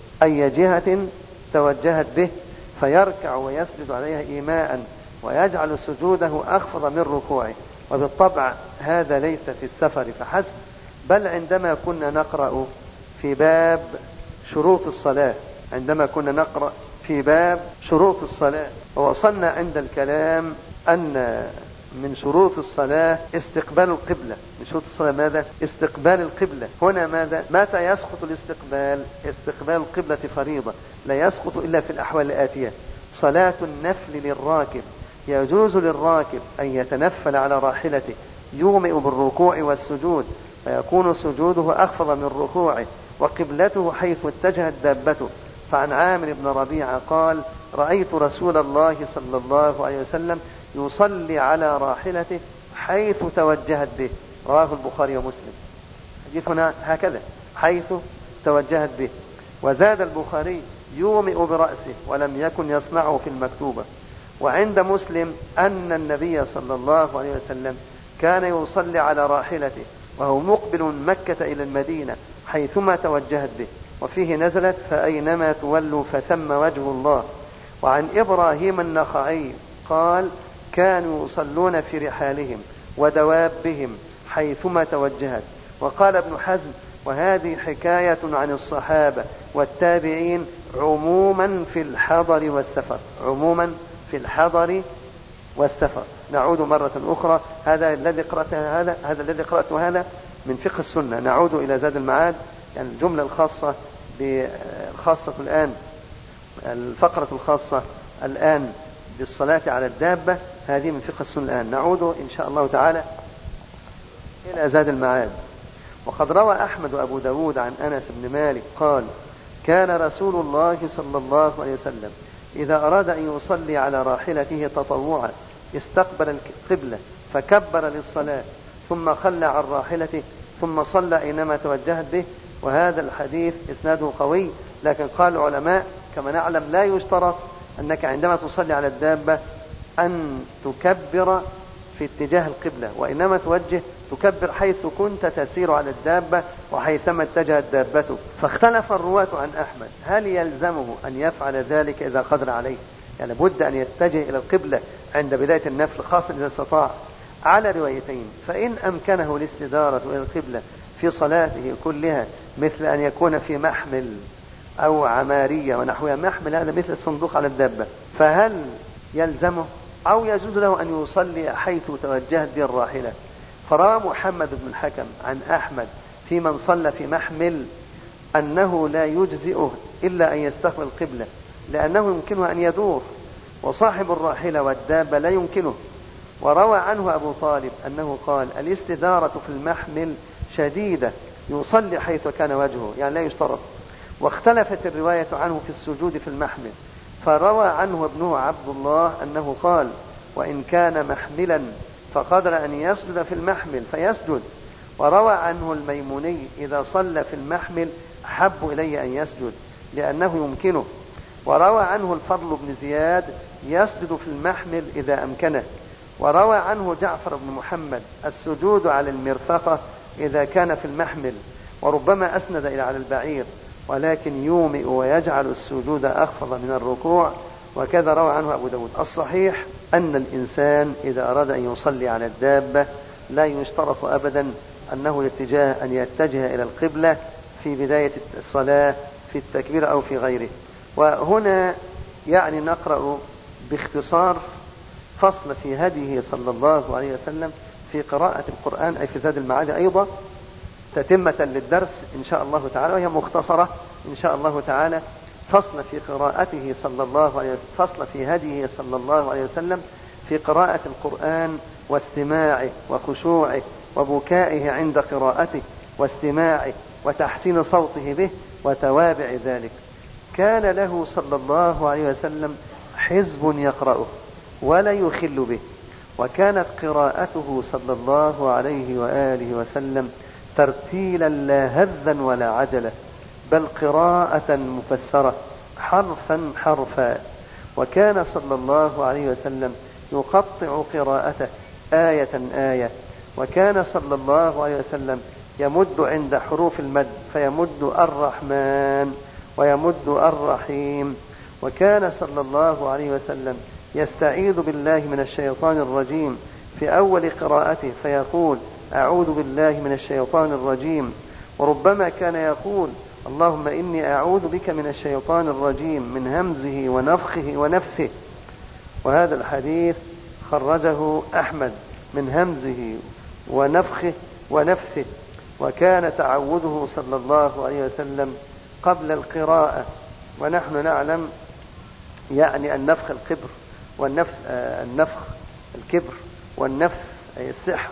أي جهة توجهت به فيركع ويسجد عليها إيماء، ويجعل سجوده أخفض من ركوعه. وبالطبع هذا ليس في السفر فحسب، بل عندما كنا نقرأ في باب شروط الصلاة عندما كنا نقرأ في باب شروط الصلاة ووصلنا عند الكلام أن من شروط الصلاة استقبال القبلة. من شروط الصلاة ماذا؟ استقبال القبلة. هنا ماذا؟ متى يسقط الاستقبال؟ استقبال القبلة فريضة، لا يسقط إلا في الأحوال الآتية: صلاة النفل للراكب، يجوز للراكب أن يتنفل على راحلته يومئ بالركوع والسجود، فيكون سجوده أخفض من ركوعه، وقبلته حيث اتجهت دابته. فعن عامر بن ربيعة قال: رأيت رسول الله صلى الله عليه وسلم يصلي على راحلته حيث توجهت به. رواه البخاري ومسلم. حديث هنا هكذا: حيث توجهت به. وزاد البخاري: يومئ برأسه، ولم يكن يصنعه في المكتوبة. وعند مسلم أن النبي صلى الله عليه وسلم كان يصلي على راحلته وهو مقبل من مكة إلى المدينة حيثما توجهت به، وفيه نزلت: فأينما تولوا فثم وجه الله. وعن إبراهيم النخعي قال: كانوا يصلون في رحالهم ودوابهم حيثما توجهت. وقال ابن حزم: وهذه حكاية عن الصحابة والتابعين عموما في الحضر والسفر عموما في الحضر والسفر. نعود مرة أخرى. هذا الذي قرأته هذا هذا الذي قرأته هذا من فقه السنة. نعود إلى زاد المعاد، يعني الجملة الخاصة بالخاصة الآن، الفقرة الخاصة الآن بالصلاة على الدابة، هذه من فقه السنة الآن. نعود إن شاء الله تعالى إلى زاد المعاد. وقد روى أحمد وأبو داود عن أنس بن مالك قال: كان رسول الله صلى الله عليه وسلم إذا أراد أن يصلي على راحلته تطوعا استقبل القبلة فكبر للصلاة ثم خلى عن راحلته ثم صلى أينما توجهت به. وهذا الحديث إسناده قوي، لكن قال العلماء كما نعلم لا يشترط أنك عندما تصلي على الدابة أن تكبر في اتجاه القبلة، وإنما توجه تكبر حيث كنت تسير على الدابة وحيثما اتجهت دابته. فاختلف الرواة عن أحمد هل يلزمه أن يفعل ذلك إذا قدر عليه، يعني بد أن يتجه إلى القبلة عند بداية النفل خاصة إذا استطاع، على روايتين. فإن أمكنه الاستدارة إلى القبلة في صلاته كلها مثل أن يكون في محمل أو عمارية ونحوها، محمل هذا مثل الصندوق على الدابة، فهل يلزمه أو يجوز له أن يصلي حيث توجهت به الراحلة؟ فروى محمد بن الحكم عن أحمد في من صلى في محمل أنه لا يجزئه إلا أن يستقبل القبلة، لأنه يمكنه أن يدور، وصاحب الراحلة والدابة لا يمكنه. وروى عنه أبو طالب أنه قال: الاستدارة في المحمل شديدة، يصلي حيث كان وجهه، يعني لا يشترط. واختلفت الرواية عنه في السجود في المحمل، فروى عنه ابنه عبد الله أنه قال: وإن كان محملا فقدر أن يسجد في المحمل فيسجد. وروى عنه الميموني: إذا صلى في المحمل أحب إلي أن يسجد لأنه يمكنه. وروى عنه الفضل بن زياد: يسجد في المحمل إذا أمكنه. وروى عنه جعفر بن محمد: السجود على المرفقة إذا كان في المحمل، وربما أسند إلى على البعير، ولكن يومئ ويجعل السجود أخفض من الركوع. وكذا روى عنه أبو داود. الصحيح أن الإنسان إذا أراد أن يصلي على الدابة لا يشترط أبدا أنه يتجه أن يتجه إلى القبلة في بداية الصلاة في التكبير أو في غيره. وهنا يعني نقرأ باختصار فصل في هديه صلى الله عليه وسلم في قراءة القرآن، أي في زاد المعاد أيضا، تتمة للدرس إن شاء الله تعالى، وهي مختصرة إن شاء الله تعالى. فصل في قراءته صلى الله عليه وسلم، فصل في هديه صلى الله عليه وسلم في قراءة القرآن واستماعه وخشوعه وبكائه عند قراءته واستماعه وتحسين صوته به وتوابع ذلك. كان له صلى الله عليه وسلم حزب يقرأه ولا يخل به، وكانت قراءته صلى الله عليه وآله وسلم ترتيلا لا هذا ولا عجلة، بل قراءة مفسرة حرفا حرفا. وكان صلى الله عليه وسلم يقطع قراءته آية آية. وكان صلى الله عليه وسلم يمد عند حروف المد فيمد الرحمن ويمد الرحيم. وكان صلى الله عليه وسلم يستعيذ بالله من الشيطان الرجيم في أول قراءته فيقول: أعوذ بالله من الشيطان الرجيم. وربما كان يقول: اللهم إني أعوذ بك من الشيطان الرجيم من همزه ونفخه ونفثه. وهذا الحديث خرجه أحمد من همزه ونفخه ونفثه. وكان تعوذه صلى الله عليه وسلم قبل القراءة، ونحن نعلم يعني النفخ الكبر والنفث آه النفخ الكبر والنفث أي السحر،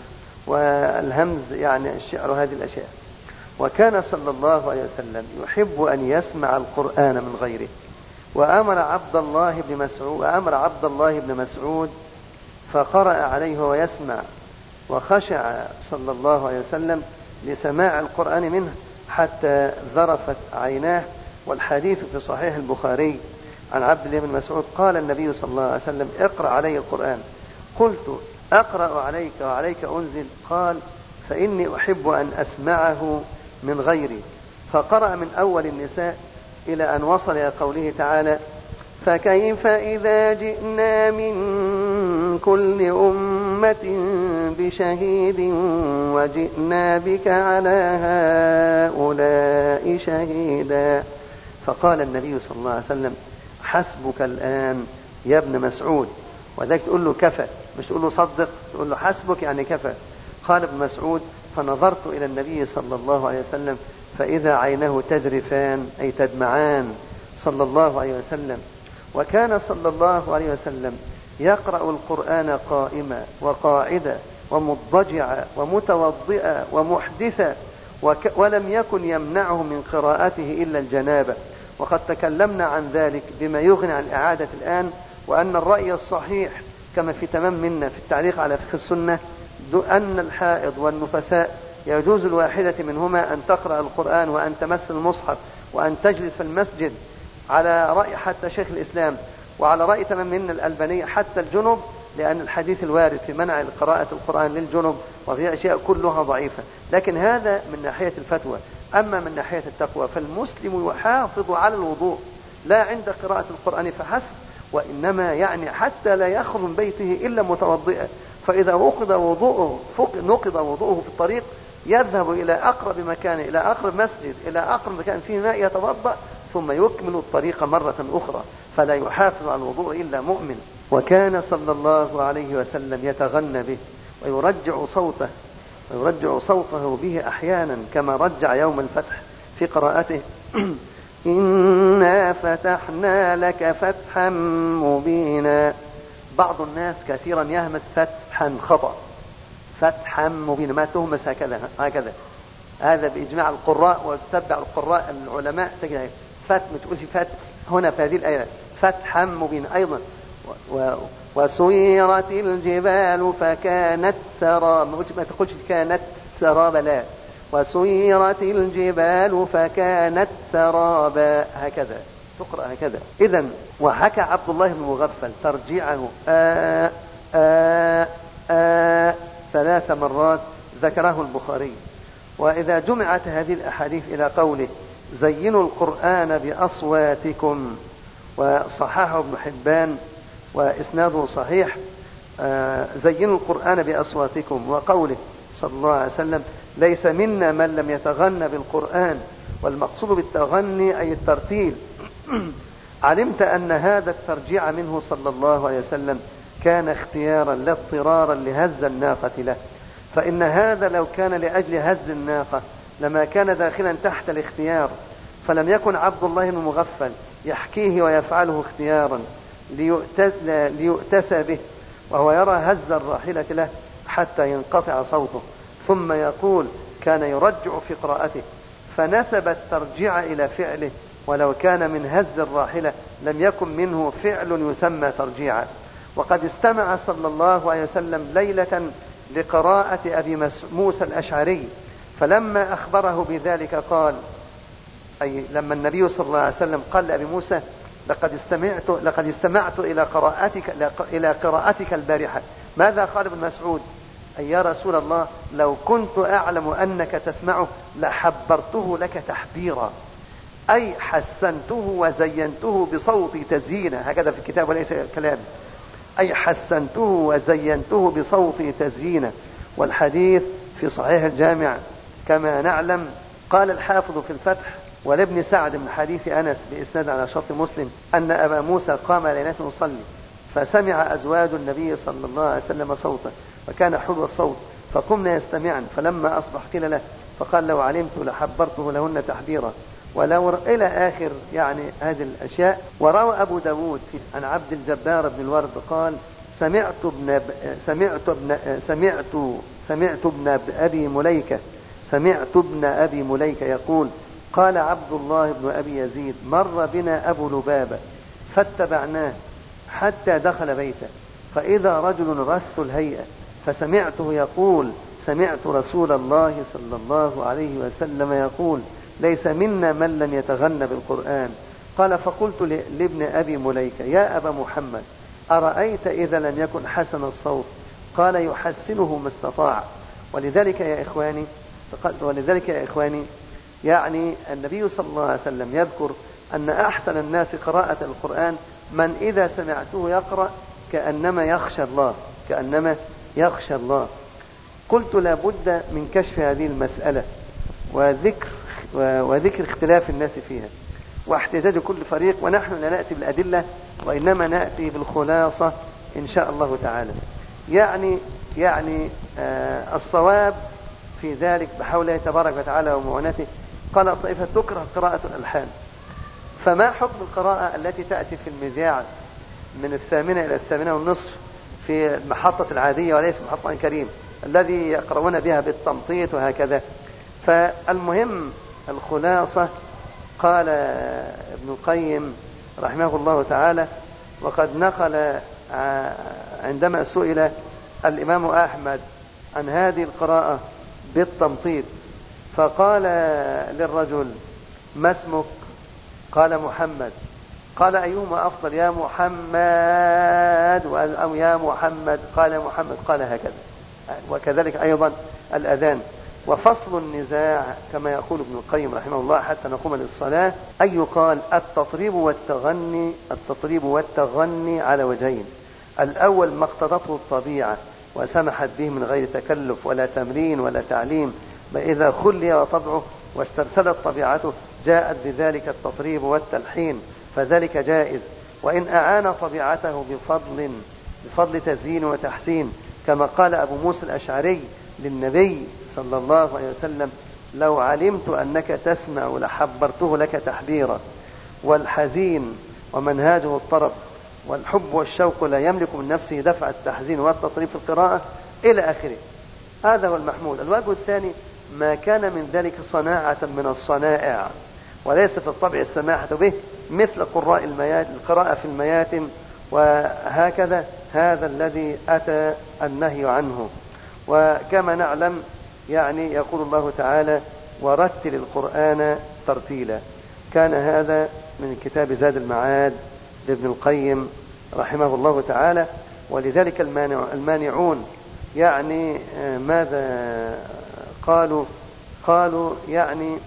والهمز يعني الشعر، هذه الأشياء. وكان صلى الله عليه وسلم يحب أن يسمع القرآن من غيره. وأمر عبد الله بن مسعود وأمر عبد الله بن مسعود فقرأ عليه ويسمع، وخشع صلى الله عليه وسلم لسماع القرآن منه حتى ذرفت عيناه. والحديث في صحيح البخاري عن عبد الله بن مسعود قال النبي صلى الله عليه وسلم: اقرأ علي القرآن. قلت: أقرأ عليك وعليك أنزل؟ قال: فإني أحب أن أسمعه من غيري. فقرأ من أول النساء إلى أن وصل إلى قوله تعالى: فكيف إذا جئنا من كل أمة بشهيد وجئنا بك على هؤلاء شهيدا. فقال النبي صلى الله عليه وسلم: حسبك الآن يا ابن مسعود. وذلك تقول له كفى، مش تقول له صدق، تقول له حسبك يعني كفى. قال ابن مسعود: فنظرت إلى النبي صلى الله عليه وسلم فإذا عينه تذرفان أي تدمعان صلى الله عليه وسلم. وكان صلى الله عليه وسلم يقرأ القرآن قائما وقاعدا ومضجعا ومتوضئا ومحدثا، ولم يكن يمنعه من قراءته إلا الجنابة. وقد تكلمنا عن ذلك بما يغني عن الإعادة الآن، وأن الرأي الصحيح كما في تمام منا في التعليق على فقه السنة أن الحائض والنفساء يجوز الواحدة منهما أن تقرأ القرآن وأن تمس المصحف وأن تجلس في المسجد، على رأي حتى شيخ الإسلام وعلى رأي تمام منا الألباني حتى الجنب، لأن الحديث الوارد في منع قراءة القرآن للجنب وفي أشياء كلها ضعيفة. لكن هذا من ناحية الفتوى. أما من ناحية التقوى فالمسلم يحافظ على الوضوء لا عند قراءة القرآن فحسب، وإنما يعني حتى لا يخرج من بيته إلا متوضئا، فإذا نقض وضوءه نقض وضوءه في الطريق يذهب إلى أقرب مكان، إلى أقرب مسجد، إلى أقرب مكان فيه ماء يتوضأ، ثم يكمل الطريق مرة أخرى، فلا يحافظ على الوضوء إلا مؤمن. وكان صلى الله عليه وسلم يتغنى به ويرجع صوته ويرجع صوته به أحيانا، كما رجع يوم الفتح في قراءته إنا فتحنا لك فتحا مبينا. بعض الناس كثيرا يهمس فتحا خطأ، فتحا مبينا، ما تهمس هكذا هكذا هذا بإجماع القراء وتتبع القراء العلماء تجد فتح، ما تقولش فتح هنا في هذه الآية فتحا مبينا. أيضا و وسيرت الجبال فكانت سرابا، ما تقولش كانت سرابا، لا، وسيرت الجبال فكانت سرابا، هكذا تقرأ هكذا. إذن وحكى عبد الله بن مغفل ترجيعه آآ آآ آآ ثلاث مرات ذكره البخاري. وإذا جمعت هذه الأحاديث إلى قوله زينوا القرآن بأصواتكم، وصححه ابن حبان وإسناده صحيح، زينوا القرآن بأصواتكم، وقوله صلى الله عليه وسلم ليس منا من لم يتغنى بالقرآن، والمقصود بالتغني أي الترتيل. علمت أن هذا الترجيع منه صلى الله عليه وسلم كان اختيارا لا اضطرارا لهز الناقة له، فإن هذا لو كان لأجل هز الناقة لما كان داخلا تحت الاختيار، فلم يكن عبد الله بن مغفل يحكيه ويفعله اختيارا ليؤتسى به، وهو يرى هز الراحلة له حتى ينقطع صوته، ثم يقول كان يرجع في قراءته، فنسب الترجيع إلى فعله، ولو كان من هز الراحلة لم يكن منه فعل يسمى ترجيعا. وقد استمع صلى الله عليه وسلم ليلة لقراءة أبي موسى الأشعري، فلما أخبره بذلك قال، أي لما النبي صلى الله عليه وسلم قال لأبي موسى لقد استمعت لقد استمعت إلى قراءتك إلى قراءتك البارحة، ماذا قال ابن مسعود؟ أي يا رسول الله لو كنت أعلم أنك تسمعه لحبرته لك تحبيرا، أي حسنته وزينته بصوتي تزيينا، هكذا في الكتاب وليس كلام، أي حسنته وزينته بصوتي تزيينا. والحديث في صحيح الجامع كما نعلم. قال الحافظ في الفتح ولابن سعد من حديث أنس بإسناد على شرط مسلم أن أبا موسى قام ليلة يصلي فسمع أزواج النبي صلى الله عليه وسلم صوته، وكان حلو الصوت، فقمنا يستمعن، فلما أصبح قيل له فقال لو علمت لحبرته لهن تحبيرا، ولو إلى آخر يعني هذه الأشياء. وروى أبو داود عن عبد الجبار بن الورد قال سمعت ابن سمعت ابن سمعت سمعت ابن أبي مليكة سمعت ابن أبي مليكة يقول قال عبد الله بن أبي يزيد مر بنا أبو لبابة فاتبعناه حتى دخل بيته، فإذا رجل رث الهيئة، فسمعته يقول سمعت رسول الله صلى الله عليه وسلم يقول ليس منا من لم يتغنى بالقرآن. قال فقلت لابن أبي مليكة يا أبا محمد أرأيت إذا لم يكن حسن الصوت؟ قال يحسنه ما استطاع. ولذلك يا إخواني ولذلك يا إخواني يعني النبي صلى الله عليه وسلم يذكر أن أحسن الناس قراءة القرآن من إذا سمعته يقرأ كأنما يخشى الله كأنما يخشى الله. قلت لا بد من كشف هذه المسألة وذكر وذكر اختلاف الناس فيها واحتجاج كل فريق، ونحن لا نأتي بالأدلة وإنما نأتي بالخلاصة إن شاء الله تعالى. يعني يعني آه الصواب في ذلك بحول الله تبارك وتعالى ومعونته. قال طائفة تكره قراءة الألحان، فما حكم القراءة التي تأتي في المذياع من الثامنة إلى الثامنة والنصف في المحطة العادية وليس محطة كريم؟ الذي يقرؤون بها بالتمطيط وهكذا. فالمهم الخلاصة، قال ابن القيم رحمه الله تعالى: وقد نقل عندما سئل الإمام أحمد عن هذه القراءة بالتمطيط فقال للرجل: ما اسمك؟ قال: محمد. قال: أيهما أفضل، يا محمد أو يا محمد؟ قال: محمد. قال: هكذا. وكذلك أيضا الأذان. وفصل النزاع كما يقول ابن القيم رحمه الله حتى نقوم للصلاة أن يقال: التطريب والتغني التطريب والتغني على وجهين. الأول ما اقتضته الطبيعة وسمحت به من غير تكلف ولا تمرين ولا تعليم، فإذا خلي وطبعه واسترسلت طبيعته جاءت بذلك التطريب والتلحين، فذلك جائز. وإن أعان طبيعته بفضل بفضل تزيين وتحسين، كما قال أبو موسى الأشعري للنبي صلى الله عليه وسلم: لو علمت أنك تسمع لحبرته لك تحبيرا. والحزين ومنهاجه الطرب، والحب والشوق لا يملك من نفسه دفع التحزين والتطريب في القراءة إلى آخره. هذا هو المحمود. الوجه الثاني ما كان من ذلك صناعة من الصنائع وليس في الطبع السماحة به، مثل قراء المياتم القراءة في المياتم وهكذا، هذا الذي أتى النهي عنه. وكما نعلم يعني يقول الله تعالى: ورتل القرآن ترتيلا. كان هذا من كتاب زاد المعاد لابن القيم رحمه الله تعالى. ولذلك المانع المانعون يعني ماذا قالوا؟ قالوا يعني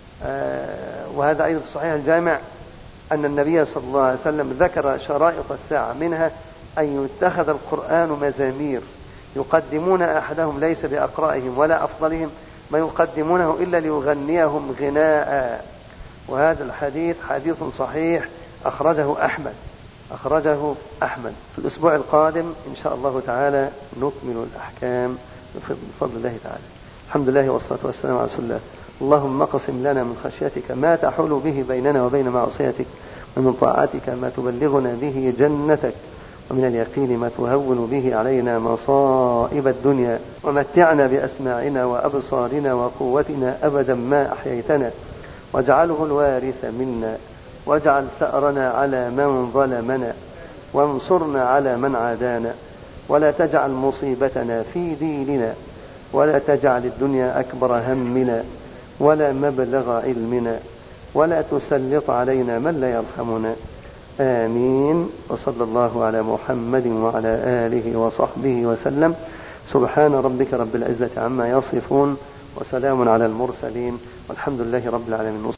وهذا أيضا في صحيح الجامع أن النبي صلى الله عليه وسلم ذكر شرائط الساعة، منها أن يتخذ القرآن مزامير يقدمون أحدهم ليس بأقرائهم ولا أفضلهم، ما يقدمونه إلا ليغنيهم غناء. وهذا الحديث حديث صحيح أخرجه أحمد أخرجه أحمد. في الأسبوع القادم إن شاء الله تعالى نكمل الأحكام بفضل الله تعالى. الحمد لله والصلاة والسلام على رسول الله. اللهم اقسم لنا من خشيتك ما تحول به بيننا وبين معصيتك، ومن طاعتك ما تبلغنا به جنتك، ومن اليقين ما تهون به علينا مصائب الدنيا، ومتعنا بأسماعنا وأبصارنا وقوتنا أبدا ما أحييتنا، واجعله الوارث منا، واجعل ثأرنا على من ظلمنا، وانصرنا على من عادانا، ولا تجعل مصيبتنا في ديننا، ولا تجعل الدنيا أكبر همنا ولا مبلغ علمنا، ولا تسلط علينا من لا يرحمنا. آمين. وصلى الله على محمد وعلى آله وصحبه وسلم. سبحان ربك رب العزة عما يصفون، وسلام على المرسلين، والحمد لله رب العالمين.